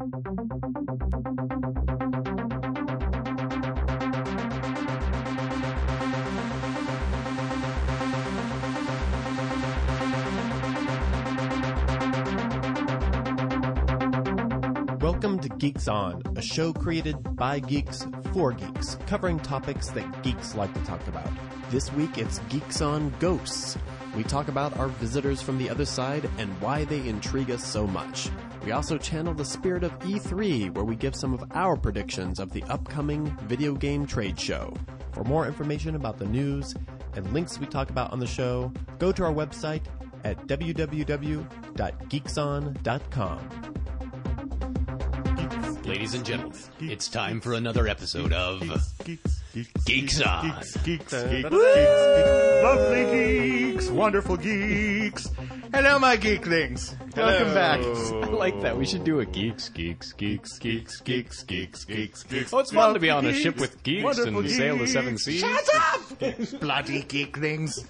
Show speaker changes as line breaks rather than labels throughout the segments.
Welcome to Geeks On, a show created by geeks for geeks, covering topics that geeks like to talk about. This week it's Geeks On Ghosts. We talk about our visitors from the other side and why they intrigue us so much. We also channel the spirit of E3, where we give some of our predictions of the upcoming video game trade show. For more information about the news and links we talk about on the show, go to our website at www.geekson.com.
Ladies and gentlemen, it's time for another episode of Geeks On.
Lovely geeks, wonderful geeks. Hello, my geeklings. Welcome back.
I like that. We should do a geeks. Oh, it's fun to be on a ship with geeks
Wonderful
and sail the
geeks.
seven seas.
Shut up! Bloody geeklings.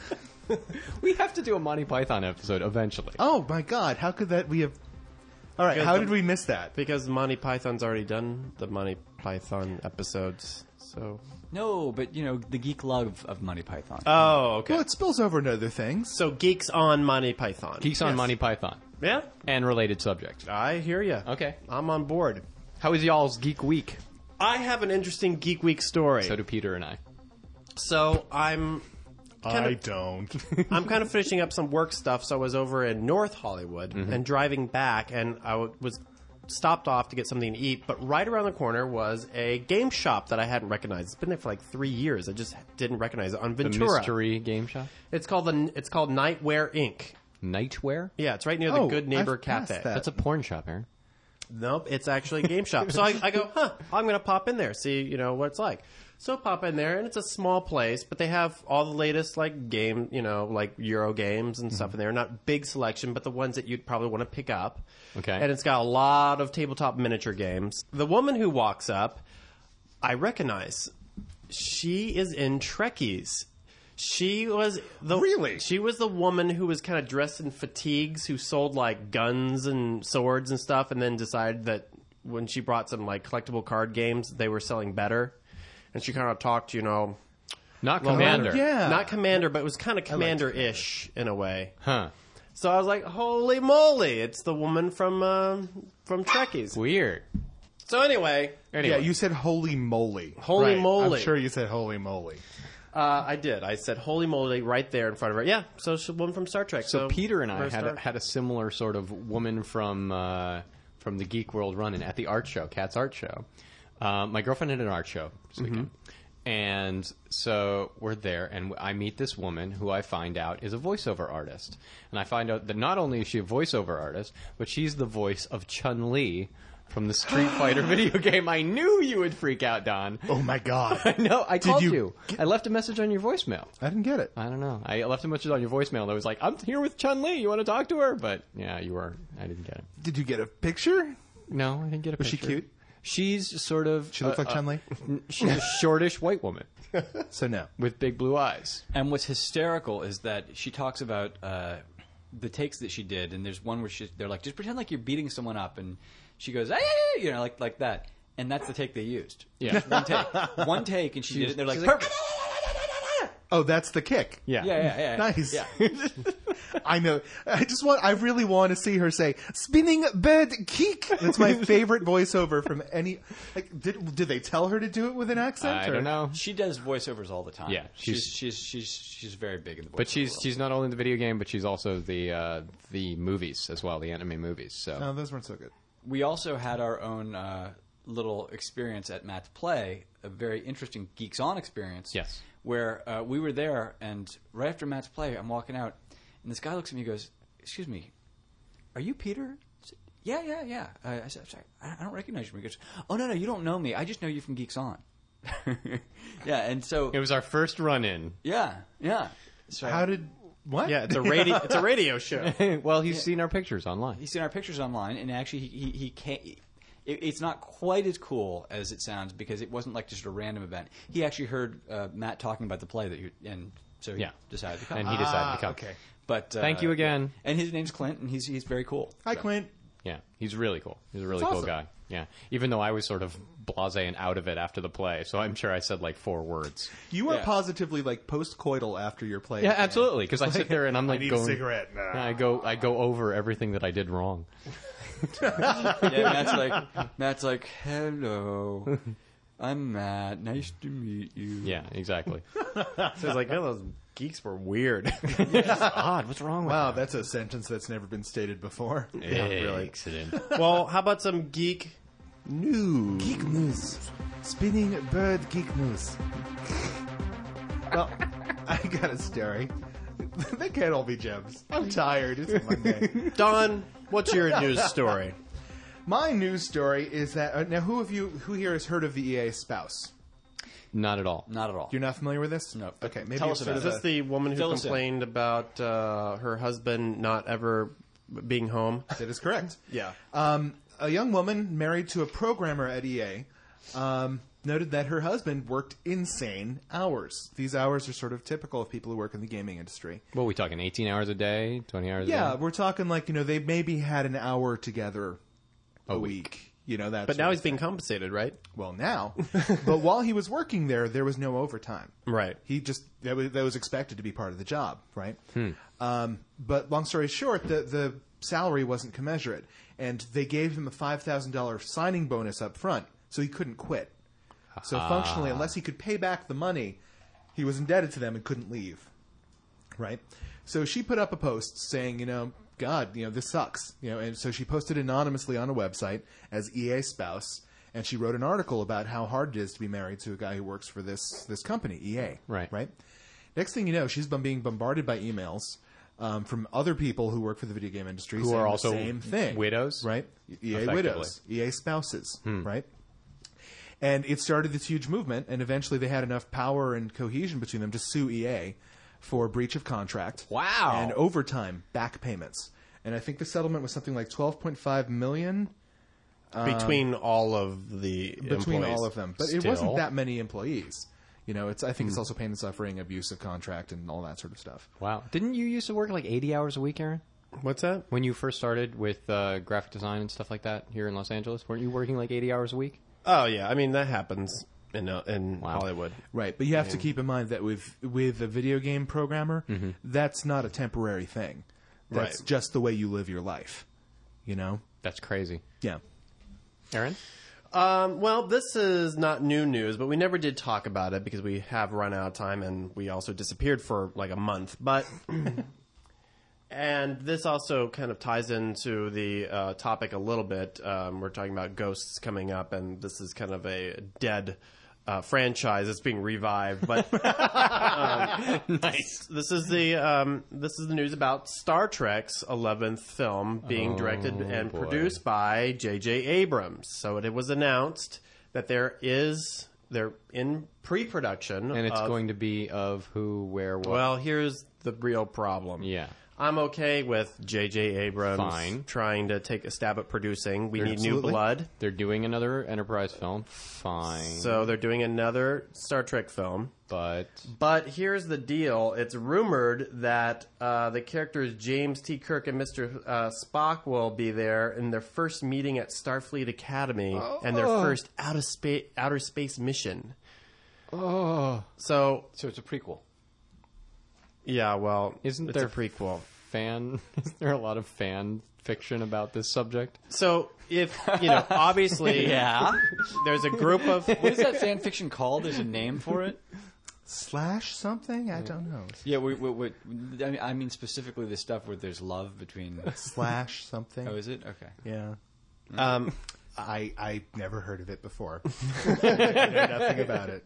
We have to do a Monty Python episode eventually.
Oh, my God. How could that we have... All right, how did we miss that?
Because Monty Python's already done the Monty Python episodes, so...
No, but, you know, the geek love of Monty Python.
Oh, okay.
Well, it spills over into other things.
So Geeks on Monty Python.
Geeks on
Yes.
Monty Python.
Yeah?
And related subject.
I hear you.
Okay.
I'm on board.
How is y'all's Geek Week?
I have an interesting Geek Week story.
So do Peter and I.
So I'm
I don't.
I'm kind of finishing up some work stuff, so I was over in North Hollywood and driving back, and I was stopped off to get something to eat, but right around the corner was a game shop that I hadn't recognized. It's been there for like 3 years. I just didn't recognize it on
The
Ventura.
mystery game shop?
It's called Nightwear Inc.
Nightwear?
Yeah, it's right near the
Oh,
Good Neighbor
I've passed
Cafe.
that.
That's a porn shop, Aaron.
Nope, it's actually a game shop. So I go, I'm going to pop in there, see, what it's like. So pop in there, and it's a small place, but they have all the latest, game, like Euro games and stuff in there. Not big selection, but the ones that you'd probably want to pick up.
Okay.
And it's got a lot of tabletop miniature games. The woman who walks up, I recognize. She is in Trekkies. She was She was the woman who was kind of dressed in fatigues, who sold guns and swords and stuff, and then decided that when she brought some collectible card games, they were selling better. And she kind of talked,
Not Commander.
Yeah.
not Commander, but it was kind of Commander-ish in a way.
Huh.
So I was like, "Holy moly! It's the woman from Trekkies."
Weird.
So anyway,
Yeah, you said holy moly.
Holy
Right.
moly.
I'm sure you said holy moly.
I did. I said "Holy moly" right there in front of her. Yeah, so she's a woman from Star Trek.
So Peter and I
we're
had a similar sort of woman from the Geek World run-in at the art show, Cat's Art Show. My girlfriend had an art show this weekend. And so we're there, and I meet this woman who I find out is a voiceover artist. And I find out that not only is she a voiceover artist, but she's the voice of Chun-Li from the Street Fighter video game. I knew you would freak out, Don.
Oh, my God.
No, I called
you
you. I left a message on your voicemail.
I didn't get it.
I don't know. I left a message on your voicemail, and I was like, I'm here with Chun-Li. You want to talk to her? But, yeah, I didn't get it.
Did you get a picture?
No, I didn't get a
Was
picture.
she cute?
She's sort of...
She looked like Chun-Li?
She's a shortish white woman
So no.
with big blue eyes.
And what's hysterical is that she talks about the takes that she did, and there's one where they're like, just pretend like you're beating someone up, and she goes, hey, like that. And that's the take they used.
Yeah.
Just one take. One take, and she did it, and they're like, perfect.
Oh, that's the kick.
Yeah.
Yeah.
Nice.
Yeah.
I know. I really want to see her say "spinning bird kick." That's my favorite voiceover from any. Did they tell her to do it with an accent?
I don't know.
She does voiceovers all the time.
Yeah,
she's very big in the voiceover.
But she's not only in the video game, but she's also the movies as well, the anime movies. So
No, those weren't so good.
We also had our own little experience at Matt's Play, a very interesting Geeks On experience.
Yes.
Where we were there, and right after Matt's Play, I'm walking out, and this guy looks at me and goes, "Excuse me, are you Peter?" I said, yeah. I said, "Sorry, I don't recognize you." He goes, "Oh, no, you don't know me. I just know you from Geeks On." Yeah, and so...
it was our first run-in.
Yeah. So
How did... What?
Yeah, it's a radio show.
Well, he's seen our pictures online.
He's seen our pictures online, and actually he can't... It's not quite as cool as it sounds because it wasn't like just a random event. He actually heard Matt talking about the play and so he decided to come.
And he decided to come.
Okay.
But
Thank you again.
And his name's Clint, and he's very cool.
Hi,
So.
Clint.
Yeah, he's really cool. He's a really cool
awesome.
guy. Yeah, even though I was sort of blasé and out of it after the play, so I'm sure I said like 4 words.
You are
Yeah.
positively like post-coital after your play.
Yeah, absolutely. Because I sit there and I'm like
I need
going.
a cigarette. Nah.
I go over everything that I did wrong.
Yeah, Matt's like, hello, I'm Matt. Nice to meet you.
Yeah, exactly.
So it's like, oh, those geeks were weird. Just odd. What's wrong with
Wow, that's a sentence that's never been stated before.
really.
Excellent.
that? Well, how about some geek news?
Geek news. Spinning bird geek news. Well, I got a story. They can't all be gems. I'm tired. It's Monday.
Don, what's your news story?
My news story is that now who here has heard of the EA spouse?
Not at all.
Not at all.
You're not familiar with this?
No.
Okay, maybe
Tell
it's
us
sort
about
of
Is this the woman who
Fill us in.
complained about her husband not ever being home?
That is correct.
Yeah.
A young woman married to a programmer at EA noted that her husband worked insane hours. These hours are sort of typical of people who work in the gaming industry.
What are we talking? 18 hours a day? 20 hours a
Yeah,
day?
we're talking like, they maybe had an hour together a week. That.
But
sort
now
of
he's being
thing.
compensated, right?
Well, now. But while he was working there was no overtime.
Right.
He just that was expected to be part of the job, right? But long story short, the salary wasn't commensurate, and they gave him a $5,000 signing bonus up front, so he couldn't quit. So functionally, unless he could pay back the money, he was indebted to them and couldn't leave, right? So she put up a post saying, God, this sucks, and so she posted anonymously on a website as EA spouse, and she wrote an article about how hard it is to be married to a guy who works for this company, EA.
Right.
Next thing you know, she's been being bombarded by emails from other people who work for the video game industry
Who
saying
are
the
also
same thing.
widows?
Right? EA
Effectively.
widows, EA spouses, right? And it started this huge movement, and eventually they had enough power and cohesion between them to sue EA for breach of contract.
Wow.
And overtime back payments. And I think the settlement was something like $12.5 million
Between all of the
between
employees.
all of them. But it
Still.
wasn't that many employees. I think it's also pain and suffering, abuse of contract, and all that sort of stuff.
Wow. Didn't you used to work like 80 hours a week, Aaron?
What's that?
When you first started with graphic design and stuff like that here in Los Angeles? Weren't you working like 80 hours a week?
Oh, yeah. I mean, that happens in Hollywood.
Right, but you have to keep in mind that with a video game programmer, that's not a temporary thing. That's
Right.
just the way you live your life.
That's crazy.
Yeah.
Aaron?
Well, this is not new news, but we never did talk about it because we have run out of time and we also disappeared for like a month. But and this also kind of ties into the topic a little bit. We're talking about Ghosts coming up, and this is kind of a dead franchise that's being revived. But
Nice.
this is the news about Star Trek's 11th film being directed and
boy.
produced by J.J. Abrams. So it was announced that they're in pre-production.
And it's
of-
going to be of who, where, what?
Well, here's the real problem.
yeah.
I'm okay with J.J. Abrams
Fine.
trying to take a stab at producing. We need new
Absolutely.
blood.
They're doing another Enterprise film. Fine.
So they're doing another Star Trek film.
But
But here's the deal. It's rumored that the characters James T. Kirk and Mr. Spock will be there in their first meeting at Starfleet Academy and their first outer space mission. So,
So it's a prequel.
yeah, well,
Isn't
it's
there
a prequel.
is there a lot of fan fiction about this subject?
So, if, obviously,
Yeah.
there's a group of...
What is that fan fiction called? There's a name for it?
Slash something? I don't know.
Yeah, I mean specifically the stuff where there's love between...
Slash something?
Oh, is it? Okay.
Yeah.
Um,
I never heard of it before. I know nothing about it.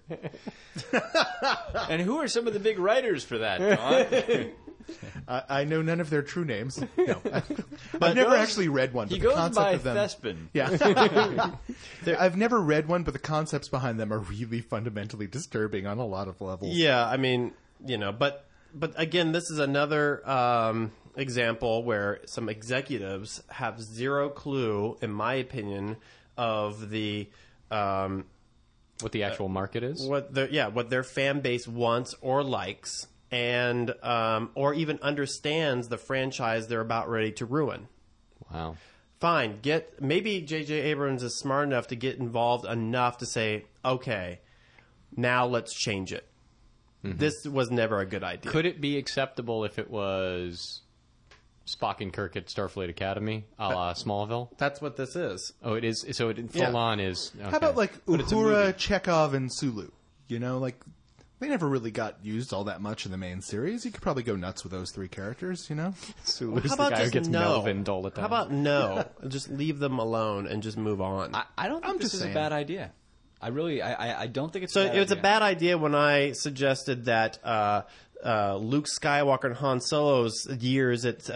And who are some of the big writers for that, Don?
I know none of their true names. No. I've never actually read one. But
He
the
goes
concept
by
of them,
Thespin.
Yeah. I've never read one, but the concepts behind them are really fundamentally disturbing on a lot of levels.
Yeah, I mean, but again, this is another example where some executives have zero clue, in my opinion, of the
What the actual market is?
what their fan base wants or likes, and or even understands the franchise they're about ready to ruin.
Wow.
fine. Maybe J.J. Abrams is smart enough to get involved enough to say, okay, now let's change it. This was never a good idea.
Could it be acceptable if it was Spock and Kirk at Starfleet Academy, a la Smallville?
That's what this is.
Oh, it is. So it full on is. Okay.
How about like
But it's a
Uhura,
movie.
Chekhov, and Sulu? You know, like they never really got used all that much in the main series. You could probably go nuts with those three characters. You know,
Sulu's
How about
the guy who
just
gets
no?
Melvined all the time.
How about no? Just leave them alone and just move on.
I don't think
I'm
this
just
is
saying.
a bad idea. I really, I don't think it's
So
a bad
it was a
idea.
bad idea when I suggested that Luke Skywalker and Han Solo's years at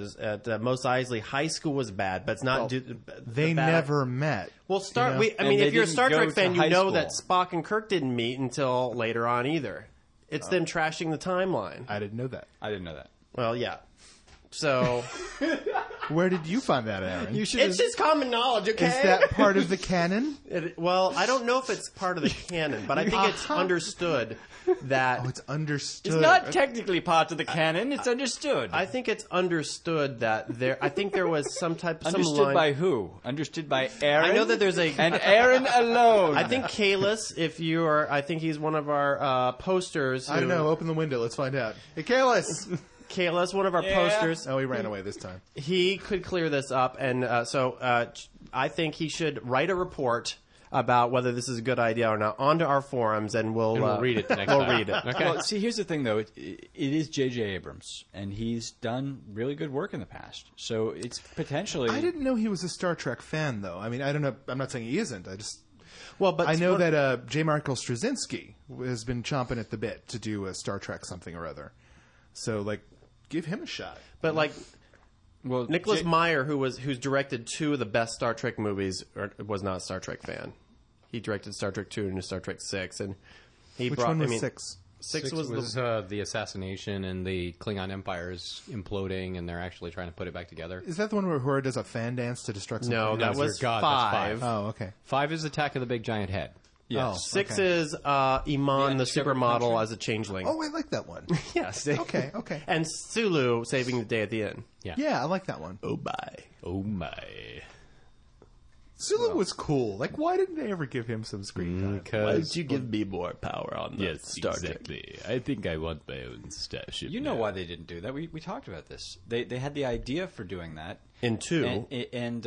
Mos Eisley High School was bad, but it's not.
they never met.
Well,
you know?
I
And
mean,
they
if you're a
didn't
Star
go
Trek
to
fan, you
high
know
school.
that Spock and Kirk didn't meet until later on either. It's them trashing the timeline.
I didn't know that.
I didn't know that.
Well, yeah. So
Where did you find that, Aaron?
it's just common knowledge, okay?
Is that part of the canon?
Well, I don't know if it's part of the canon, but I think it's understood that.
Oh, it's understood.
It's not technically part of the canon. It's understood.
I think it's understood that there. I think there was some
Understood
line.
by who? Understood by Aaron.
I know that there's a.
and Aaron alone.
I think Kalis, if you are, I think he's one of our posters.
I don't know. Open the window. Let's find out. Hey, Kalis!
Kalis, one of our posters.
Oh, he ran away this time.
He could clear this up, and so I think he should write a report about whether this is a good idea or not onto our forums, and we'll
read it next
we'll
time.
read it.
Okay.
Well, see, here's the thing, though. It is J.J. Abrams, and he's done really good work in the past. So it's potentially.
I didn't know he was a Star Trek fan, though. I mean, I don't know. I'm not saying he isn't.
Well, but
I know that J. Michael Straczynski has been chomping at the bit to do a Star Trek something or other. So, like, give him a shot.
But like
Well,
Nicholas Meyer, who's directed two of the best Star Trek movies, was not a Star Trek fan. He directed Star Trek 2 and Star Trek 6, and he
Which
brought.
one was
I mean,
6?
Six was
the assassination and the Klingon Empire is imploding, and they're actually trying to put it back together.
Is that the one where Uhura does a fan dance to destruct some
no,
planets?
that
dear
was
God, that's
5.
Oh, okay.
5 is Attack of the Big Giant Head.
Oh,
6
okay.
is Iman, the
Discovered
supermodel,
Country?
as a changeling.
Oh, I like that one.
yes.
Okay, okay.
And Sulu saving the day at the end.
Yeah, I like that one.
Oh, bye.
Oh my!
Sulu was cool. Like, why didn't they ever give him some screen time?
Because
you give me more power on the Star Trek?
I think I want my own starship.
You know why they didn't do that? We talked about this. They had the idea for doing that.
In 2.
And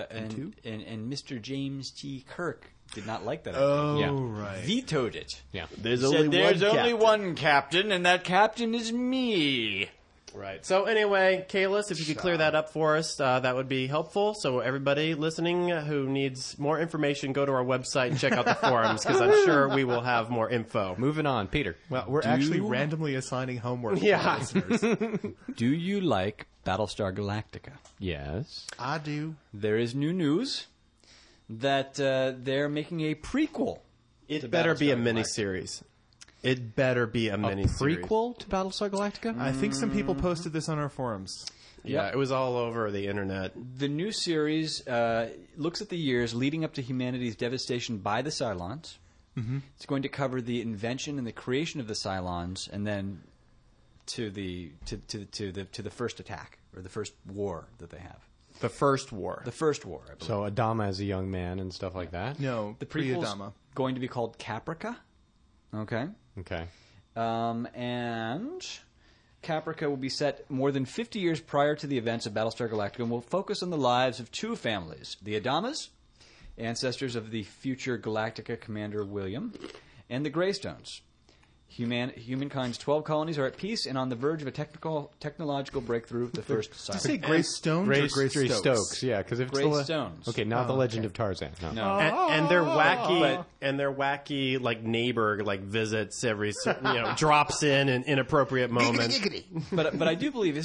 Mr. James T. Kirk did not like that idea.
Oh,
Yeah.
right.
Vetoed it.
Yeah.
There's
Said, "There's only
captain."
one captain, and that captain is me."
Right. So anyway, Kalis, if you could clear that up for us, that would be helpful. So everybody listening who needs more information, go to our website and check out the forums, because I'm sure we will have more info.
Moving on, Peter.
Well, we're actually randomly assigning homework to
Yeah.
our listeners.
Do you like Battlestar Galactica?
Yes.
I do.
There is new news that they're making a prequel.
It better be a
Battlestar
miniseries. It better be a miniseries.
Prequel to Battlestar Galactica?
I think some people posted this on our forums.
Yeah, it was all over the internet.
The new series looks at the years leading up to humanity's devastation by the Cylons. Mm-hmm. It's going to cover the invention and the creation of the Cylons, and then to the first attack or the first war that they have.
The first war.
The first war, I believe.
So Adama as a young man and stuff like that?
No,
The prequel's
pre-Adama.
going to be called Caprica. Okay.
Okay.
And Caprica will be set more than 50 years prior to the events of Battlestar Galactica and will focus on the lives of two families, the Adamas, ancestors of the future Galactica Commander William, and the Greystones. Humankind's 12 colonies are at peace and on the verge of a technological breakthrough, the first
Did you say
side.
Grace Stones or Grace Stokes?
Stokes, yeah, because if it's
Grace
the
Stones.
Okay, not the Legend of Tarzan. No.
No.
And their wacky,
But-
and their wacky like neighbor like visits every drops in inappropriate moments.
But I do believe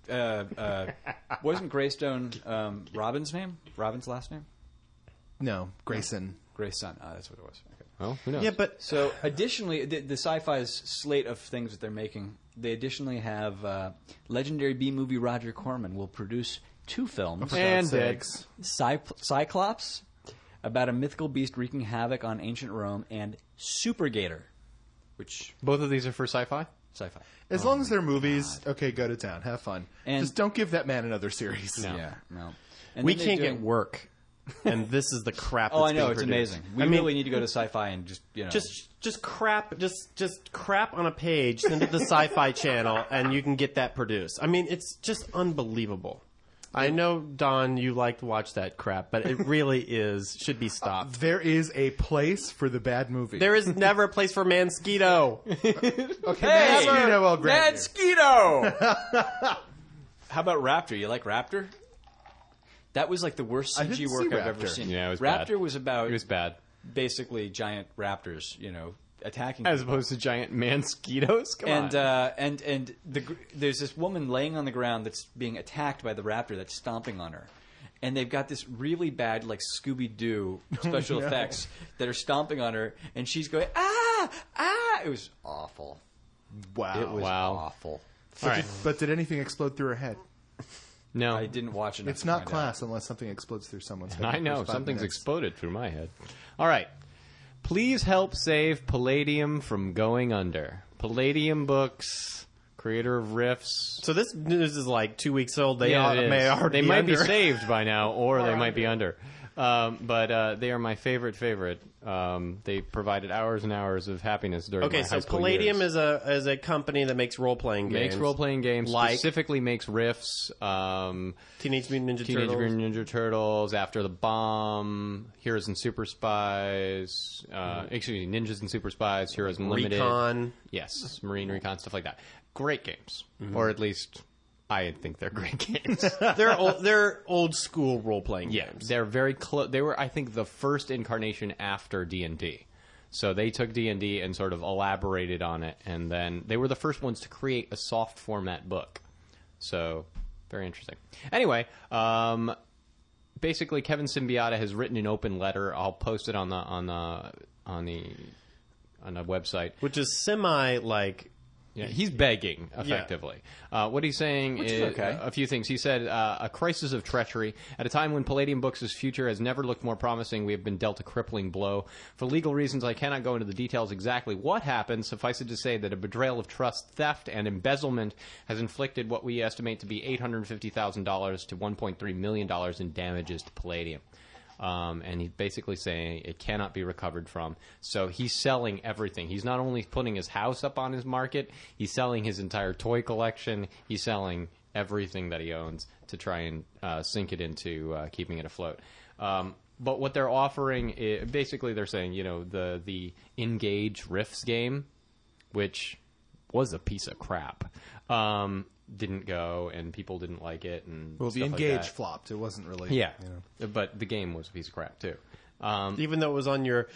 wasn't Greystone Robin's name? Robin's last name?
No, Grayson.
Gray's son. That's what it was. Okay.
Oh, who knows?
Yeah, but
So, additionally, the Sci-Fi's slate of things that they're making, they additionally have legendary B-movie Roger Corman will produce 2 films.
And dead.
Cyclops, about a mythical beast wreaking havoc on ancient Rome, and Super Gator, which
Both of these are for sci-fi?
Sci-Fi.
As long as they're movies, okay, go to town, have fun.
And-
Just don't give that man another series.
No.
Yeah, no. And
We
then
can't
they're
get
doing-
work, and this is the crap. That's
Oh, I know,
being
it's
produced.
amazing. We
I mean,
really need to go to Sci-Fi and
just crap, just crap on a page. Send it to the Sci-Fi Channel, and you can get that produced. I mean, it's just unbelievable. I know, Don, you like to watch that crap, but it really should be stopped.
There is a place for the bad movie.
There is never a place for Mansquito.
Okay,
Hey,
Mansquito, I'll grant you.
Mansquito! How about Raptor? You like Raptor? That was like the worst
I
CG
didn't
work
see
I've ever
Raptor.
seen.
Yeah, it was
Raptor
bad.
was about
It was bad.
basically giant raptors, attacking
As
people.
opposed to giant mosquitoes. Come on.
And there's this woman laying on the ground that's being attacked by the raptor that's stomping on her, and they've got this really bad like Scooby-Doo special effects that are stomping on her, and she's going ah. It was awful.
Wow.
It was
Wow.
awful.
All right.
But did anything explode through her head?
No,
I didn't watch enough.
It's
to
not
find
class unless something explodes through someone's head.
I
in the
know
first 5
something's
minutes.
exploded through my head. All right, please help save Palladium from going under. Palladium Books, creator of Rifts.
So this news is like 2 weeks old. They
Yeah, it
may
is.
already
They might
under.
be saved by now, or they might be under. But they are my favorite. They provided hours and hours of happiness during
Okay,
my
so
high school
Palladium
years.
is a company that makes role playing games.
Makes role playing games,
Like-
specifically makes Rifts.
Teenage Mutant Ninja
Teenage
Turtles.
Mutant Ninja Turtles, After the Bomb, Heroes and Super Spies, excuse me, Ninjas and Super Spies, Heroes Unlimited.
Recon.
Yes, Marine Recon, stuff like that. Great games. Or at least I think they're great games.
They're old school role playing
Yeah,
games.
they're very close. They were, I think, the first incarnation after D&D. So they took D&D and sort of elaborated on it, and then they were the first ones to create a soft format book. So very interesting. Anyway, basically, Kevin Symbiotta has written an open letter. I'll post it on the website.
Which is semi like.
Yeah, he's begging, effectively. What he's saying
Which is okay.
a few things. He said, a crisis of treachery. At a time when Palladium Books' future has never looked more promising, we have been dealt a crippling blow. For legal reasons, I cannot go into the details exactly what happened. Suffice it to say that a betrayal of trust, theft, and embezzlement has inflicted what we estimate to be $850,000 to $1.3 million in damages to Palladium. And he's basically saying it cannot be recovered from. So he's selling everything. He's not only putting his house up on his market, he's selling his entire toy collection. He's selling everything that he owns to try and sink it into keeping it afloat. But what they're offering is, basically they're saying, the Engage Rifts game, which was a piece of crap, didn't go, and people didn't like it. And
Well, the
stuff like
Engage
that.
flopped. It wasn't really.
Yeah, but the game was a piece of crap too.
Even though it was on your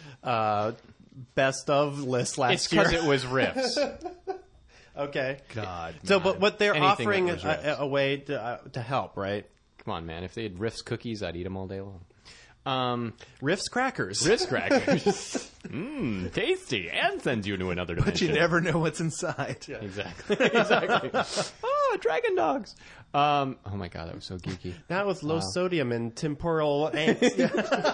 best of list
It's
last year.
because it was Rifts.
Okay.
God.
So,
man.
but they're
Anything
offering
that was Rifts.
a way to help, right?
Come on, man! If they had Rifts cookies, I'd eat them all day long.
Rifts crackers.
Rifts crackers, tasty, and sends you to another dimension.
But you never know what's inside.
Exactly. Exactly. Oh, dragon dogs. Oh my god, that was so geeky.
That was low sodium and temporal angst.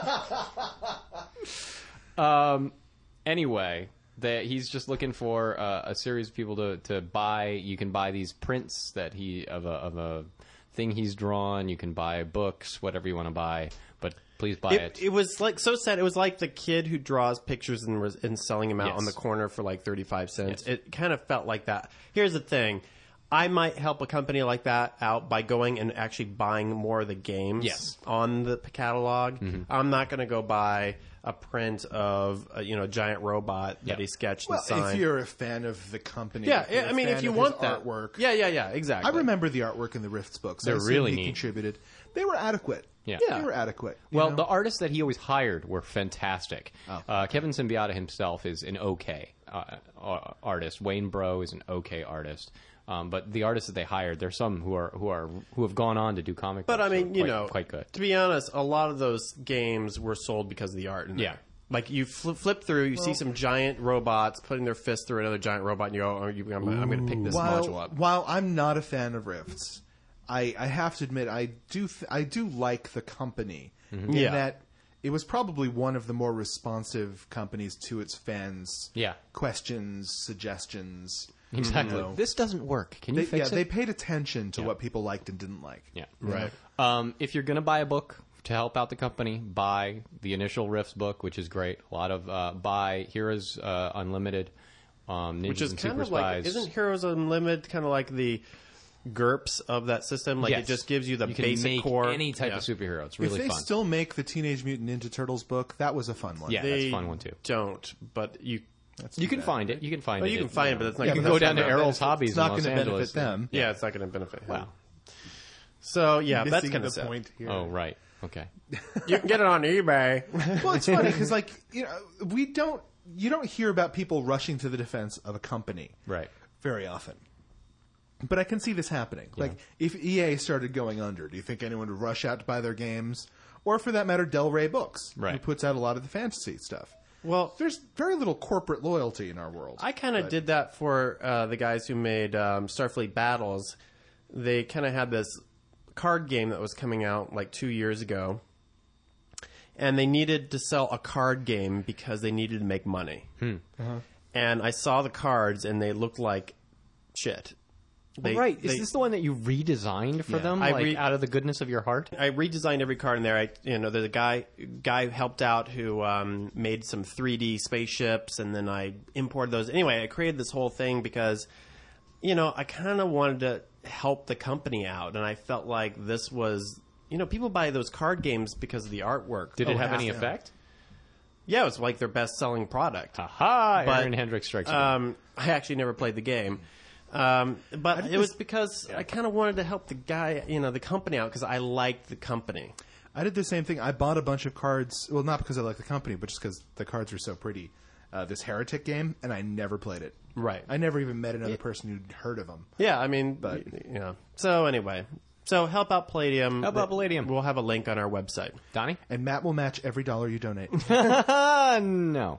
Anyway, he's just looking for a series of people to buy. You can buy these prints that of a thing he's drawn. You can buy books, whatever you want to buy, but please buy it.
It was like so sad. It was like the kid who draws pictures and selling them out
Yes.
on the corner for like 35 cents.
Yes.
It kind of felt like that. Here's the thing. I might help a company like that out by going and actually buying more of the games
Yes.
on the catalog. I'm not going to go buy a print of a giant robot that he sketched
Well,
and signed.
if you're a fan of the company,
yeah,
if you're
I
a
mean,
fan
if you
of
want
his
that
artwork,
yeah, exactly.
I remember the artwork in the Rifts books.
They're
I assume
really
he
neat.
contributed. They were adequate.
Yeah.
They were adequate. you
Well,
know?
the artists that he always hired were fantastic.
Oh.
Kevin Symbiotta himself is an okay artist. Wayne Bro is an okay artist. But the artists that they hired, there's some who have gone on to do comic
But
books.
I mean,
who are quite good.
To be honest, a lot of those games were sold because of the art. In there.
Yeah.
Like you flip through, you see some giant robots putting their fist through another giant robot, and you go, I'm going to pick this module up.
While I'm not a fan of Rifts, I have to admit I do like the company in
Yeah.
that it was probably one of the more responsive companies to its fans'
Yeah.
questions, suggestions.
Exactly.
No.
This doesn't work. Can you fix it?
They paid attention to what people liked and didn't like.
Yeah.
Right.
If you're going to buy a book to help out the company, buy the Initial Rifts book, which is great. A lot of buy Heroes Unlimited, Ninjas
Which is
and
kind
Super
of like,
Spies.
isn't Heroes Unlimited kind of like the GURPS of that system? Like
Yes.
it just gives you the
you can
basic
make
core.
any type
Yeah.
of superhero. It's really
if they
fun.
still make the Teenage Mutant Ninja Turtles book, that was a fun one.
Yeah.
They
that's a fun one, too.
Don't, but you.
You can find it. You can find
Oh,
it.
you can find it, but it's not.
You
gonna
can go down
benefit
to
them.
Errol's Hobbies
It's not
in Los
going to
Angeles.
benefit them.
Yeah, it's not going to benefit him.
Wow.
So yeah, that's
Missing
kind
the
of sad.
point here.
Oh, right. Okay.
You can get it on eBay.
Well, it's funny because, like, you know, you don't hear about people rushing to the defense of a company
Right.
very often. But I can see this happening. Like, if EA started going under, do you think anyone would rush out to buy their games? Or, for that matter, Del Rey Books, who
Right.
puts out a lot of the fantasy stuff.
Well,
There's very little corporate loyalty in our world.
I kind of did that for the guys who made Starfleet Battles. They kind of had this card game that was coming out like 2 years ago, and they needed to sell a card game because they needed to make money. And I saw the cards, and they looked like shit. They-
right. Is
they-
this the one that you redesigned for them,
I
out of the goodness of your heart?
I redesigned every card in there. There's a guy helped out who made some 3D spaceships, and then I imported those. Anyway, I created this whole thing because, I kind of wanted to help the company out, and I felt like this was, people buy those card games because of the artwork.
Did it have any
yeah.
effect?
Yeah, it was like their best-selling product.
Aha!
But,
Aaron Hendricks strikes again.
I actually never played the game. But it was because I kind of wanted to help the guy, the company out because I liked the company.
I did the same thing. I bought a bunch of cards. Well, not because I like the company, but just because the cards were so pretty. This Heretic game, and I never played it.
Right.
I never even met another person who'd heard of them.
Yeah, I mean,
But-
So anyway, help out Palladium.
Help out Palladium.
We'll have a link on our website.
Donnie?
And Matt will match every dollar you donate.
No.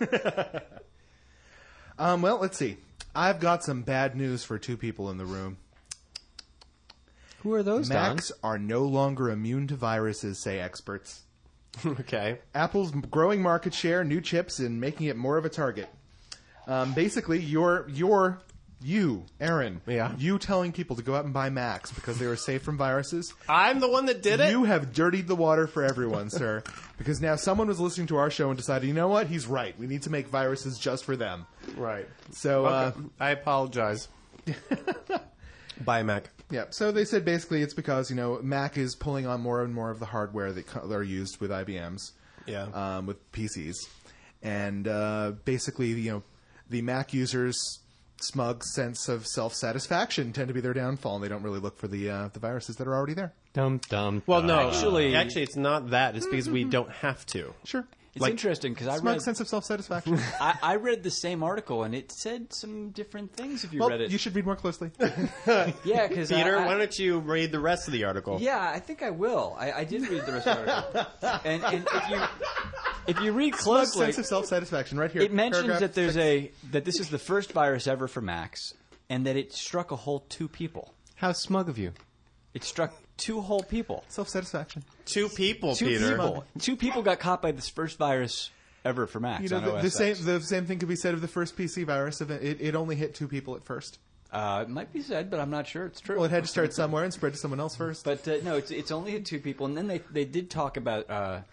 Well, let's see. I've got some bad news for two people in the room.
Who are those,
Macs are no longer immune to viruses, say experts.
Okay.
Apple's growing market share, new chips, and making it more of a target. Basically, you, Aaron, you telling people to go out and buy Macs because they were safe from viruses.
I'm the one that did it?
You have dirtied the water for everyone, sir. Because now someone was listening to our show and decided, you know what? He's right. We need to make viruses just for them.
Right.
So,
Okay. I apologize. Buy a Mac.
yeah. So they said basically it's because, Mac is pulling on more and more of the hardware that are used with IBMs.
Yeah.
With PCs. And basically, the Mac users' smug sense of self-satisfaction tend to be their downfall, and they don't really look for the viruses that are already there.
Dum dum.
Well, no.
Actually-
it's not that. It's because we don't have to.
Sure.
It's interesting because I
Smug
read
sense of self-satisfaction.
I read the same article and it said some different things if you
Well,
read it.
you should read more closely.
Yeah, because
Peter, why don't you read the rest of the article?
Yeah, I think I will. I did read the rest of the article, and if you read
Smug
closely,
sense of self-satisfaction right here.
it mentions
Paragraph
that there's
6.
that this is the first virus ever for Macs, and that it struck a whole 2 people.
How smug of you.
It struck 2 whole people.
Self-satisfaction.
2 people,
2
Peter.
people. 2 people got caught by this first virus ever for Macs. on OS X.
The same thing could be said of the first PC virus. It only hit 2 people at first.
It might be said, but I'm not sure it's true.
Well, it had to start somewhere and spread to someone else first.
But no, it's only hit 2 people, and then they did talk about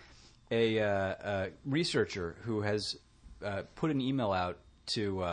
a researcher who has put an email out to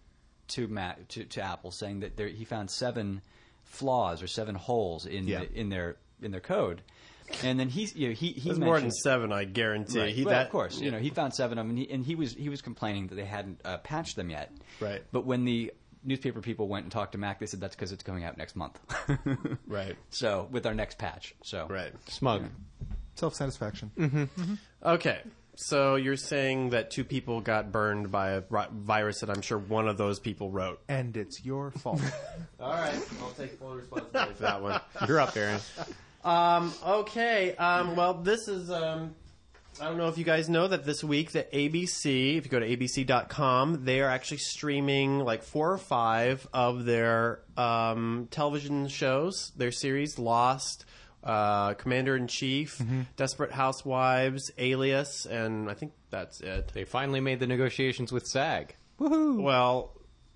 Apple saying that he found 7 flaws or 7 holes in their code, and then he
There's more than 7, I guarantee.
Right. Of course, he found 7 of them, and he was complaining that they hadn't patched them yet.
Right.
But when the newspaper people went and talked to Mac, they said that's because it's coming out next month.
Right.
So with our next patch. So
Right.
Smug.
Self-satisfaction.
Okay. So you're saying that 2 people got burned by a virus that I'm sure one of those people wrote.
And it's your fault.
All right. I'll take full responsibility for that one.
You're up, Aaron.
Okay. Well, this is. I don't know if you guys know that this week that ABC, if you go to abc.com, they are actually streaming like 4 or 5 of their television shows, their series, Lost, Commander in Chief, Desperate Housewives, Alias, and I think that's it.
They finally made the negotiations with SAG.
Well,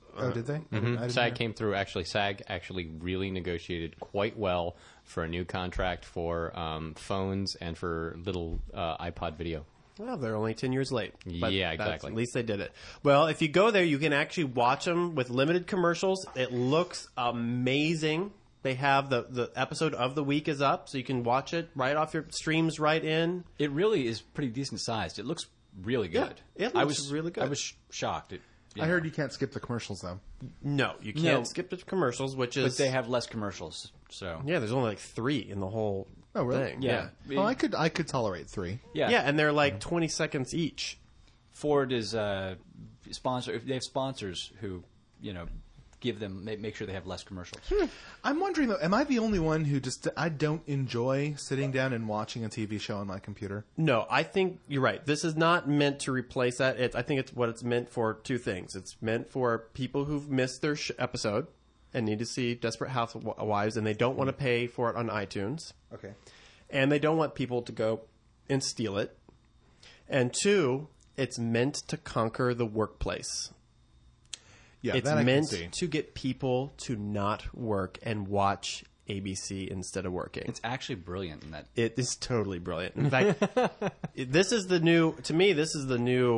Oh, did they? I didn't
SAG
know.
came through. Actually, SAG actually really negotiated quite well for a new contract for phones and for little iPod video.
Well, they're only 10 years late. But
Yeah,
that's-
exactly.
At least they did it. Well, if you go there, you can actually watch them with limited commercials. It looks amazing. They have the episode of the week is up, so you can watch it right off your streams right in.
It really is pretty decent sized. It looks really good.
Yeah, it
I
looks
was
really good.
I was shocked.
I heard you can't skip the commercials though.
No, you can't
No.
skip the commercials, which is...
but they have less commercials. So
Yeah, there's only like 3 in the whole
Oh, really?
thing.
yeah,
Oh, I could tolerate 3.
yeah.
Yeah, and they're like 20 seconds each.
Ford is sponsor. If they have sponsors who give them make sure they have less commercials.
I'm wondering though, am I the only one who I don't enjoy sitting down and watching a TV show on my computer?
No, I think you're right. This is not meant to replace that. I think it's what it's meant for 2 things. It's meant for people who've missed their episode and need to see Desperate Housewives, and they don't want to pay for it on iTunes,
Okay.
and they don't want people to go and steal it. And 2, it's meant to conquer the workplace.
Yeah,
It's
that I
meant
can see.
to get people to not work and watch ABC instead of working.
It's actually brilliant in that.
It is totally brilliant. In fact, this is the new. To me, this is the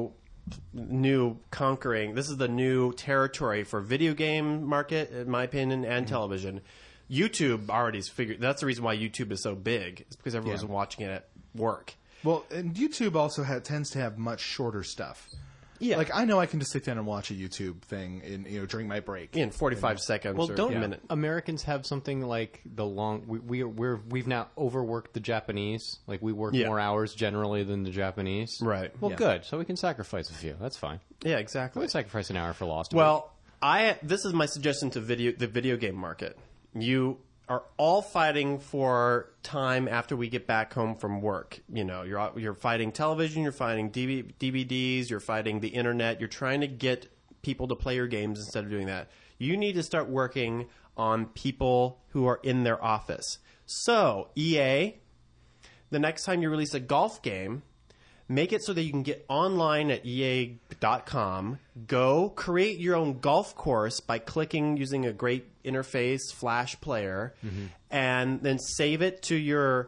new conquering. This is the new territory for video game market, in my opinion, and television. YouTube already's figured. That's the reason why YouTube is so big. It's because everyone's
Yeah.
watching it at work.
Well, and YouTube also tends to have much shorter stuff.
Yeah,
Like I know I can just sit down and watch a YouTube thing during my break.
in 45 seconds.
Well,
or
don't
a minute.
Americans have something like the long? We've now overworked the Japanese. Like we work
Yeah.
more hours generally than the Japanese.
Right.
Well,
Yeah.
good. So we can sacrifice a few. That's fine.
Yeah, exactly.
We can sacrifice an hour for Lost.
Well, this is my suggestion to the video game market. You are all fighting for time after we get back home from work. You're fighting television, you're fighting DVDs, you're fighting the internet. You're trying to get people to play your games instead of doing that. You need to start working on people who are in their office. So, EA, the next time you release a golf game, make it so that you can get online at EA.com, go create your own golf course by using a great interface Flash player, and then save it to your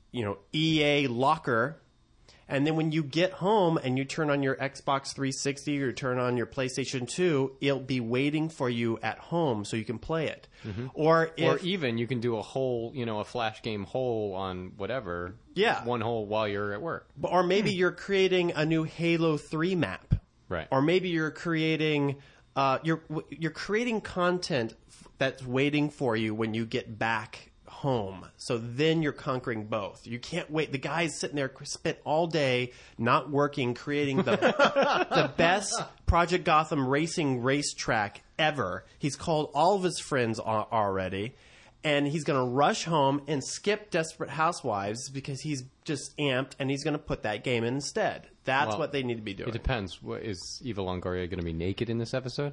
EA locker. And then when you get home and you turn on your Xbox 360 or turn on your PlayStation 2, it'll be waiting for you at home so you can play it. Or
even you can do a whole, a flash game hole on whatever.
Yeah.
One hole while you're at work.
Or maybe you're creating a new Halo 3 map.
Right.
Or maybe you're creating you're creating content that's waiting for you when you get back home. So then you're conquering both. You can't wait. The guy's sitting there, spent all day not working, creating the best Project Gotham racing racetrack ever. He's called all of his friends already. And he's going to rush home and skip Desperate Housewives because he's just amped, and he's going to put that game in instead. That's
Well,
what they need to be doing.
It depends. Is Eva Longoria going to be naked in this episode?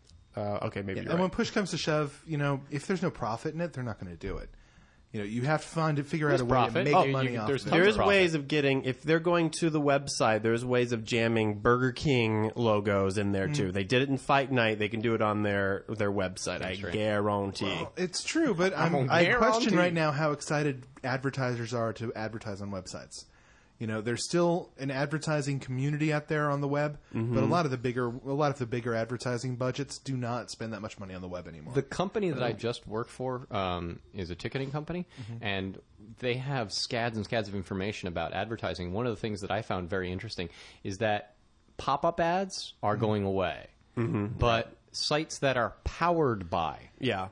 Okay, maybe you're
And when
right.
push comes to shove, if there's no profit in it, they're not going to do it. You have to figure out a way
profit.
to make
Oh,
money off
there's
of it.
tons
There's
profit.
ways of getting, if they're going to the website, there's ways of jamming Burger King logos in there too. They did it in Fight Night. They can do it on their website. I
right.
guarantee.
Well, it's true, but I question right now how excited advertisers are to advertise on websites. There's still an advertising community out there on the web, but a lot of the bigger advertising budgets do not spend that much money on the web anymore.
The company that I just work for is a ticketing company, and they have scads and scads of information about advertising. One of the things that I found very interesting is that pop-up ads are going away, but sites that are powered by
Yeah.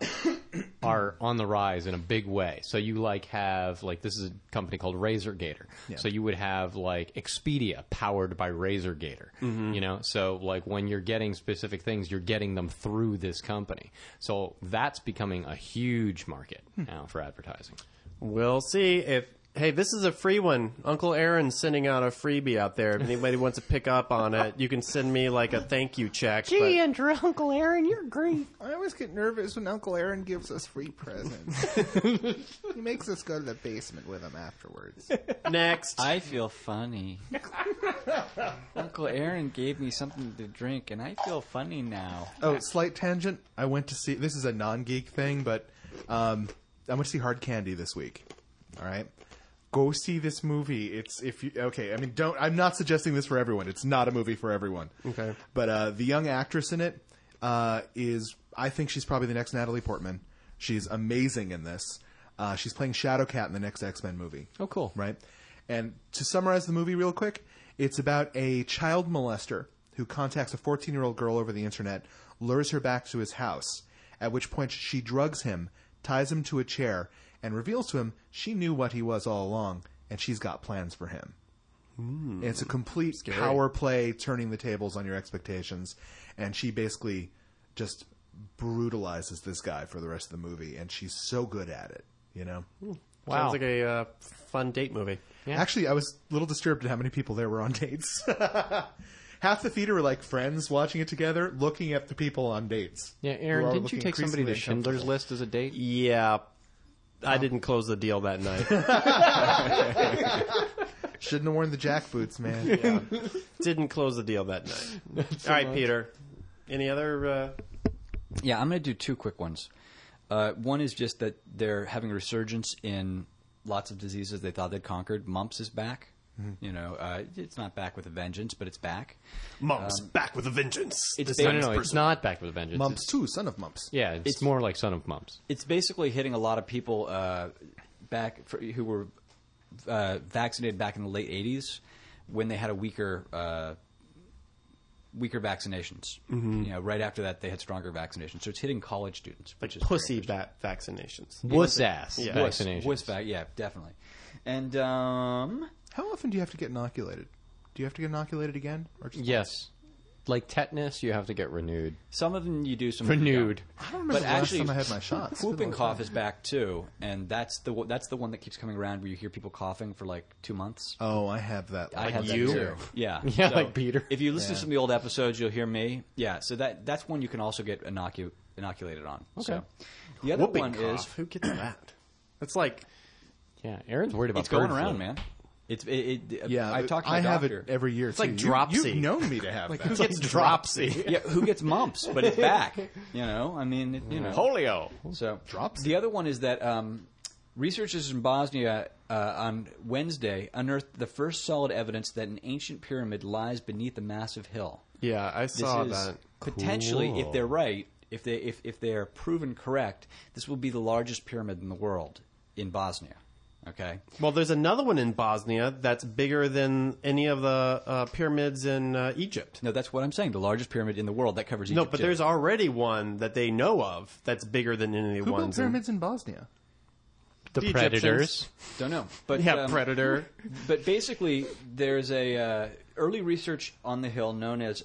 are on the rise in a big way. So you have this is a company called RazorGator. So you would have Expedia powered by RazorGator. So when you're getting specific things, you're getting them through this company. So that's becoming a huge market now for advertising.
We'll see if
Hey, this is a free one. Uncle Aaron's sending out a freebie out there. If anybody wants to pick up on it, you can send me like a thank you check.
Gee, Andrew, Uncle Aaron, you're great.
I always get nervous when Uncle Aaron gives us free presents. He makes us go to the basement with him afterwards.
Next.
I feel funny. Uncle Aaron gave me something to drink, and I feel funny now.
Oh, slight tangent. I went to see. This is a non-geek thing, but I went to see Hard Candy this week. All right, go see this movie. It's okay. I mean, don't. I'm not suggesting this for everyone. It's not a movie for everyone.
Okay.
But the young actress in it is. I think she's probably the next Natalie Portman. She's amazing in this. She's playing Shadowcat in the next X-Men movie.
Oh, cool.
Right. And to summarize the movie real quick, it's about a child molester who contacts a 14-year-old girl over the internet, lures her back to his house, at which point she drugs him, ties him to a chair, and reveals to him she knew what he was all along, and she's got plans for him. And it's a complete power play, turning the tables on your expectations, and she basically just brutalizes this guy for the rest of the movie, and she's so good at it, you know?
Wow. Sounds like a fun date movie.
Yeah.
Actually, I was a little disturbed at how many people there were on dates. Half the theater were like friends watching it together, looking at the people on dates.
Yeah,
who
Aaron,
are
didn't you
looking
take somebody to
increasingly
Schindler's
uncomfortable.
List as a date?
Yeah. I didn't close the deal that night.
Shouldn't have worn the jack boots, man.
Didn't close the deal that night. All right, Peter. Any other...
Yeah, I'm going to do two quick ones. One is just that they're having a resurgence in lots of diseases they thought they'd conquered. Mumps is back. You know, it's not back with a vengeance, but it's back.
Mumps, back with a vengeance.
It's
No, it's not Back with a Vengeance.
Mumps too, son of Mumps.
Yeah, it's more like Son of Mumps.
It's basically hitting a lot of people who were vaccinated back in the late 80s when they had a weaker vaccinations. You know, right after that they had stronger vaccinations. So it's hitting college students, which is
Pussy vaccinations.
Wuss ass
Yeah.
vaccinations.
yeah, definitely. And
How often do you have to get inoculated? Do you have to get inoculated again? Or just
Yes. Like tetanus, you have to get renewed.
some of them you do, some
Renewed.
I don't remember
But
the last
actually,
time I had my shots. It's been a
whooping
long
cough
time.
is back too, and that's the one that keeps coming around where you hear people coughing for like 2 months.
Oh, I have that.
I have
you?
that too. Yeah,
Yeah, like Peter.
If you listen
Yeah.
to some of the old episodes, you'll hear me. Yeah, so that's one you can also get inoculated on. Okay. So the other
Whooping
one
cough.
is
Who gets that? That's like...
Yeah, Aaron's worried about
it's going
bird
around,
flu.
man.
Yeah,
I've talked to my
I have
doctor.
it every year.
It's like
too.
dropsy.
You've known me to have that.
Who gets dropsy?
Yeah, who gets mumps? But it's back. You know, I mean, you know.
Polio.
So
Drops.
The other one is that researchers in Bosnia on Wednesday unearthed the first solid evidence that an ancient pyramid lies beneath a massive hill.
Yeah, I
This
saw
is
that.
potentially,
Cool.
if they're right, if they are proven correct, this will be the largest pyramid in the world in Bosnia. Okay.
Well, there's another one in Bosnia that's bigger than any of the pyramids in Egypt.
No, that's what I'm saying. The largest pyramid in the world that covers Egypt.
No, but
too.
there's already one that they know of that's bigger than any of the
Who built
ones in
pyramids in Bosnia?
The
The
Predators.
Don't know, but
Yeah, Predator.
But basically, there's a early research on the hill known as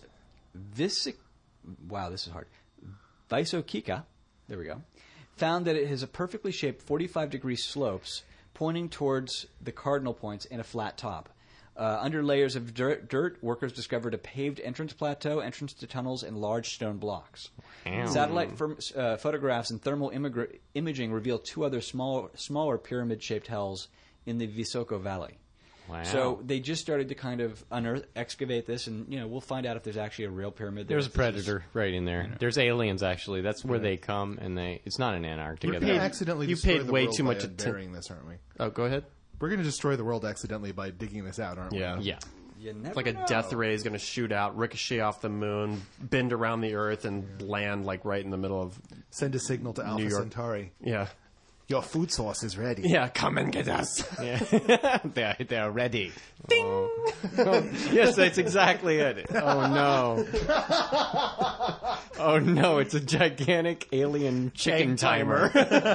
Wow, this is hard. Vysokika. There we go. Found that it has a perfectly shaped 45-degree slopes pointing towards the cardinal points and a flat top. Under layers of dirt, workers discovered a paved entrance plateau, entrance to tunnels, and large stone blocks. Satellite photographs and thermal imaging reveal two other smaller pyramid-shaped hells in the Visoko Valley.
Wow.
So they just started to kind of excavate this, and we'll find out if there's actually a real pyramid there.
There's a predator right in there. There's aliens, actually. That's where they come, and it's not in Antarctica.
We're
though.
going to accidentally
you
destroy
paid
the
way
world
too
by
much atten-
burying this, aren't we?
Oh, go ahead.
We're going to destroy the world accidentally by digging this out, aren't we?
Yeah.
Yeah.
You never
Like a
know.
death ray is going to shoot out, ricochet off the moon, bend around the Earth, and land like right in the middle of...
Send a signal to Alpha
York.
Centauri.
Yeah.
Your food source is ready.
Yeah, come and get us.
They're ready.
Yes, that's exactly it.
Oh, no. Oh, no. It's a gigantic alien chicken
Egg
timer.